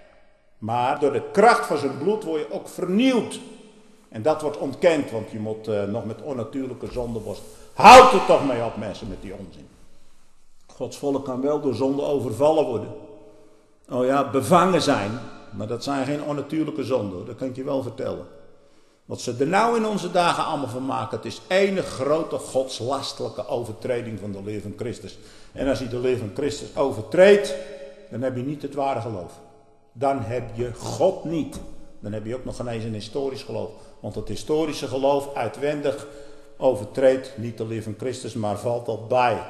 Maar door de kracht van zijn bloed word je ook vernieuwd. En dat wordt ontkend, want je moet uh, nog met onnatuurlijke zonde worstelen. Houd er toch mee op mensen met die onzin. Gods volk kan wel door zonde overvallen worden. Oh ja, bevangen zijn. Maar dat zijn geen onnatuurlijke zonden hoor, dat kan ik je wel vertellen. Wat ze er nou in onze dagen allemaal van maken, het is ene grote godslastelijke overtreding van de leer van Christus. En als je de leer van Christus overtreedt, dan heb je niet het ware geloof. Dan heb je God niet. Dan heb je ook nog geen eens een historisch geloof. Want het historische geloof uitwendig overtreedt niet de leer van Christus, maar valt dat bij.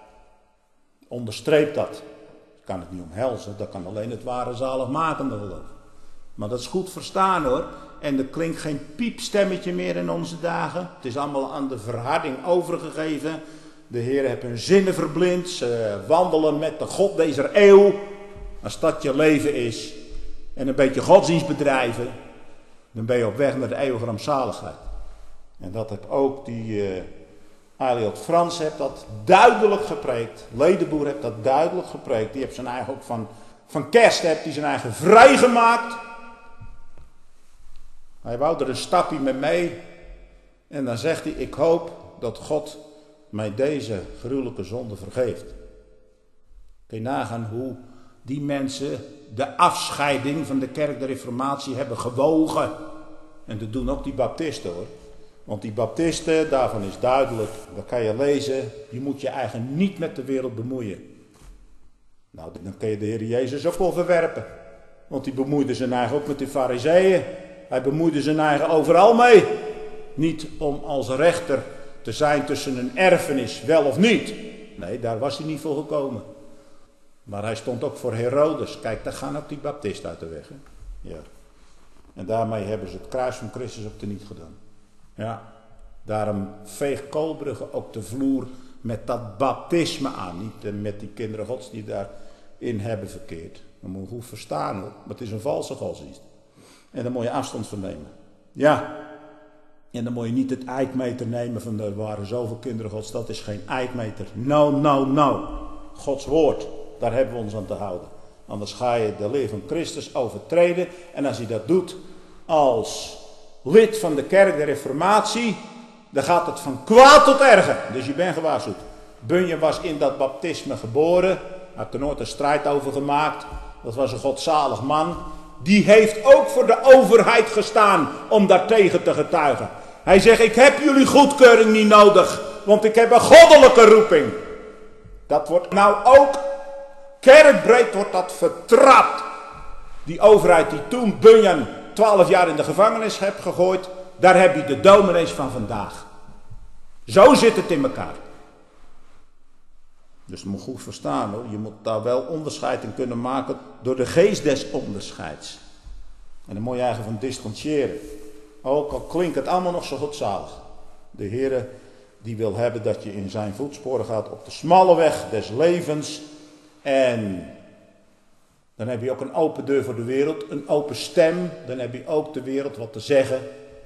Onderstreept dat. Ik kan het niet omhelzen, dat kan alleen het ware zaligmakende geloof. Maar dat is goed verstaan hoor. En er klinkt geen piepstemmetje meer in onze dagen. Het is allemaal aan de verharding overgegeven. De Heer heeft hun zinnen verblind. Ze wandelen met de God deze eeuw. Als dat je leven is. En een beetje godsdienst bedrijven. Dan ben je op weg naar de eeuwige rampzaligheid. En dat heb ook die uh, Eliot Frans heeft dat duidelijk gepreekt. Ledenboer heeft dat duidelijk gepreekt. Die heeft zijn eigen ook van, van kerst heeft hij zijn eigen vrijgemaakt. Hij wou er een stapje mee mee. En dan zegt hij, ik hoop dat God mij deze gruwelijke zonde vergeeft. Kun je nagaan hoe die mensen de afscheiding van de kerk der Reformatie hebben gewogen. En dat doen ook die baptisten hoor. Want die baptisten, daarvan is duidelijk, dat kan je lezen, je moet je eigen niet met de wereld bemoeien. Nou, dan kun je de Heer Jezus ook wel verwerpen. Want die bemoeide zijn eigen ook met de farizeeën. Hij bemoeide zijn eigen overal mee. Niet om als rechter te zijn tussen een erfenis, wel of niet. Nee, daar was hij niet voor gekomen. Maar hij stond ook voor Herodes. Kijk, daar gaan ook die baptisten uit de weg. Hè? Ja. En daarmee hebben ze het kruis van Christus ook teniet gedaan. Ja. Daarom veegt Koolbrugge ook de vloer met dat baptisme aan. Niet met die kinderen gods die daarin hebben verkeerd. Dat moet je goed verstaan hoor. Maar het is een valse godsdienst. En daar moet je afstand van nemen. Ja. En dan moet je niet het eikmeter nemen van er waren zoveel kinderen gods. Dat is geen eikmeter. No, no, no. Gods woord, daar hebben we ons aan te houden. Anders ga je de leer van Christus overtreden. En als je dat doet als lid van de kerk der Reformatie, dan gaat het van kwaad tot erger. Dus je bent gewaarschuwd. Bunyan was in dat baptisme geboren. Hij heeft er nooit een strijd over gemaakt. Dat was een godzalig man. Die heeft ook voor de overheid gestaan om daartegen te getuigen. Hij zegt, ik heb jullie goedkeuring niet nodig, want ik heb een goddelijke roeping. Dat wordt nou ook, kerkbreed wordt dat vertrapt. Die overheid die toen Bunyan twaalf jaar in de gevangenis heeft gegooid, daar heb je de dominees van vandaag. Zo zit het in elkaar. Dus je moet goed verstaan hoor. Je moet daar wel onderscheid in kunnen maken door de geest des onderscheids. En dan moet je eigenlijk van distancieren. Ook al klinkt het allemaal nog zo godzalig. De Heere die wil hebben dat je in zijn voetsporen gaat op de smalle weg des levens. En dan heb je ook een open deur voor de wereld, een open stem. Dan heb je ook de wereld wat te zeggen.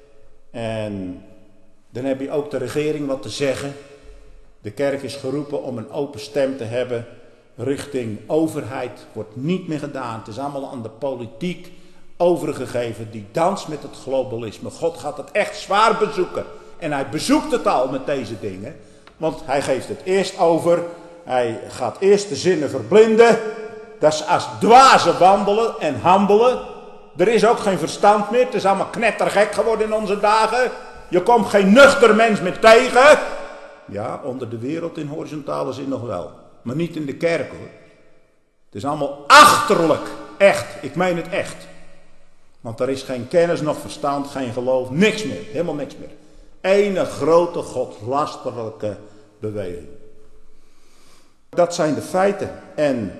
En dan heb je ook de regering wat te zeggen. De kerk is geroepen om een open stem te hebben richting overheid. Wordt niet meer gedaan. Het is allemaal aan de politiek overgegeven. Die danst met het globalisme. God gaat het echt zwaar bezoeken. En hij bezoekt het al met deze dingen. Want hij geeft het eerst over. Hij gaat eerst de zinnen verblinden. Dat is als dwazen wandelen en handelen. Er is ook geen verstand meer. Het is allemaal knettergek geworden in onze dagen. Je komt geen nuchter mens meer tegen. Ja, onder de wereld in horizontale zin nog wel. Maar niet in de kerk hoor. Het is allemaal achterlijk. Echt. Ik meen het echt. Want er is geen kennis, nog verstand, geen geloof. Niks meer. Helemaal niks meer. Ene grote godslasterlijke beweging. Dat zijn de feiten. En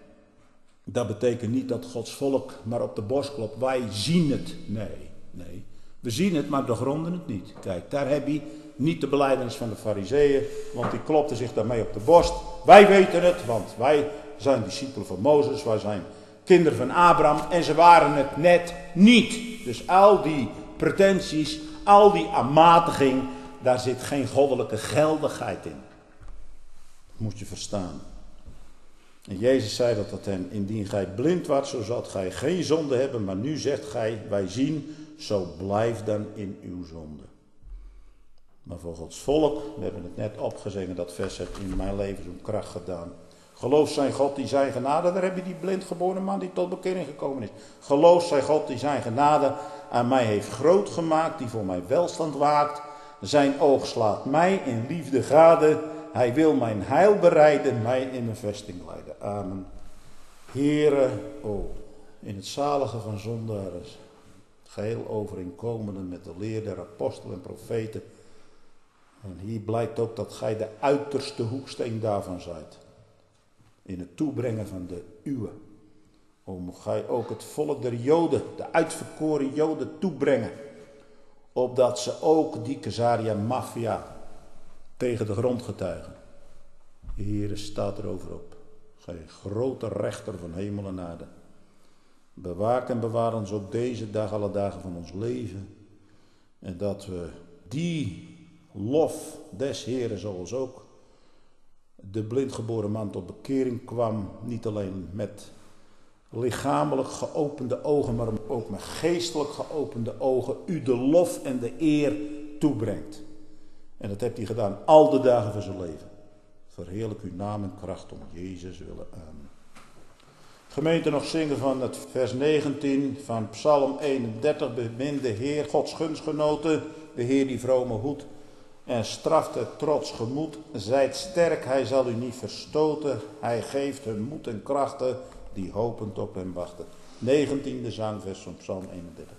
dat betekent niet dat Gods volk maar op de borst klopt. Wij zien het. Nee, nee. We zien het, maar doorgronden het niet. Kijk, daar heb je niet de belijdenis van de Farizeeën, want die klopten zich daarmee op de borst. Wij weten het, want wij zijn discipelen van Mozes, wij zijn kinderen van Abraham en ze waren het net niet. Dus al die pretenties, al die aanmatiging, daar zit geen goddelijke geldigheid in. Dat moet je verstaan. En Jezus zei dat tot hen, indien gij blind waart, zo zult gij geen zonde hebben, maar nu zegt gij, wij zien, zo blijf dan in uw zonde. Maar voor Gods volk, we hebben het net opgezongen, dat vers heeft in mijn leven zo'n kracht gedaan. Geloof zijn God die zijn genade, daar heb je die blindgeboren man die tot bekering gekomen is. Geloof zijn God die zijn genade aan mij heeft groot gemaakt, die voor mij welstand waakt. Zijn oog slaat mij in liefde gade, hij wil mijn heil bereiden, mij in mijn vesting leiden. Amen. Heere, o, in het zalige van zondaren, geheel overeenkomende met de leer der apostelen en profeten. En hier blijkt ook dat gij de uiterste hoeksteen daarvan zijt. In het toebrengen van de uwe. O, mocht gij ook het volk der Joden, de uitverkoren Joden toebrengen. Opdat ze ook die Caesarea Maffia tegen de grond getuigen. Heere, staat erover op. Gij grote rechter van hemel en aarde. Bewaak en bewaar ons ook deze dag alle dagen van ons leven. En dat we die lof des Heeren, zoals ook de blindgeboren man tot bekering kwam, niet alleen met lichamelijk geopende ogen, maar ook met geestelijk geopende ogen, u de lof en de eer toebrengt. En dat heeft hij gedaan al de dagen van zijn leven. Verheerlijk uw naam en kracht om Jezus willen. Amen. Gemeente, nog zingen van het vers negentien van Psalm eenendertig. Bemin de Heer, Gods gunstgenoten, de Heer die vrome hoedt en straft het trots gemoed. Zijt sterk, hij zal u niet verstoten. Hij geeft hun moed en krachten die hopend op hem wachten. negentiende zangvers van Psalm eenendertig.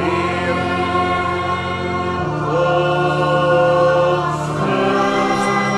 Oh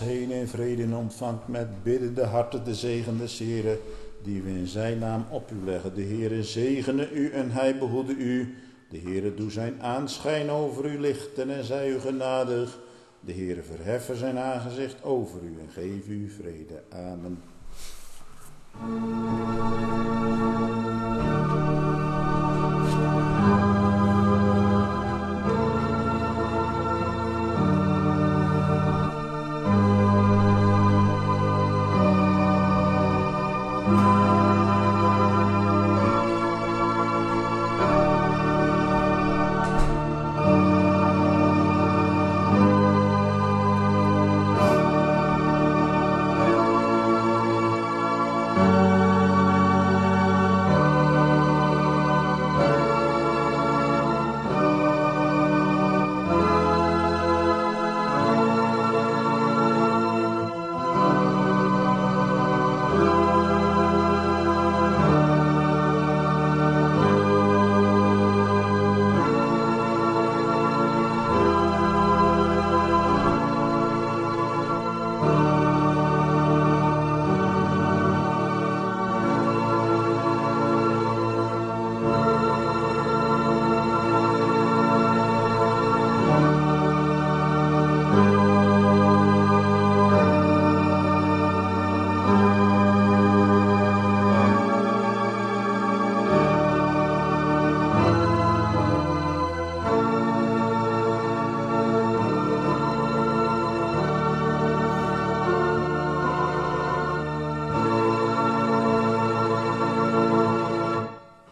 heen in vrede en ontvangt met biddende harten de zegen des Heren, die we in zijn naam op u leggen. De Heere zegene u en hij behoede u. De Heere doe zijn aanschijn over u lichten en zij u genadig. De Heere verheffen zijn aangezicht over u en geef u vrede. Amen. Amen.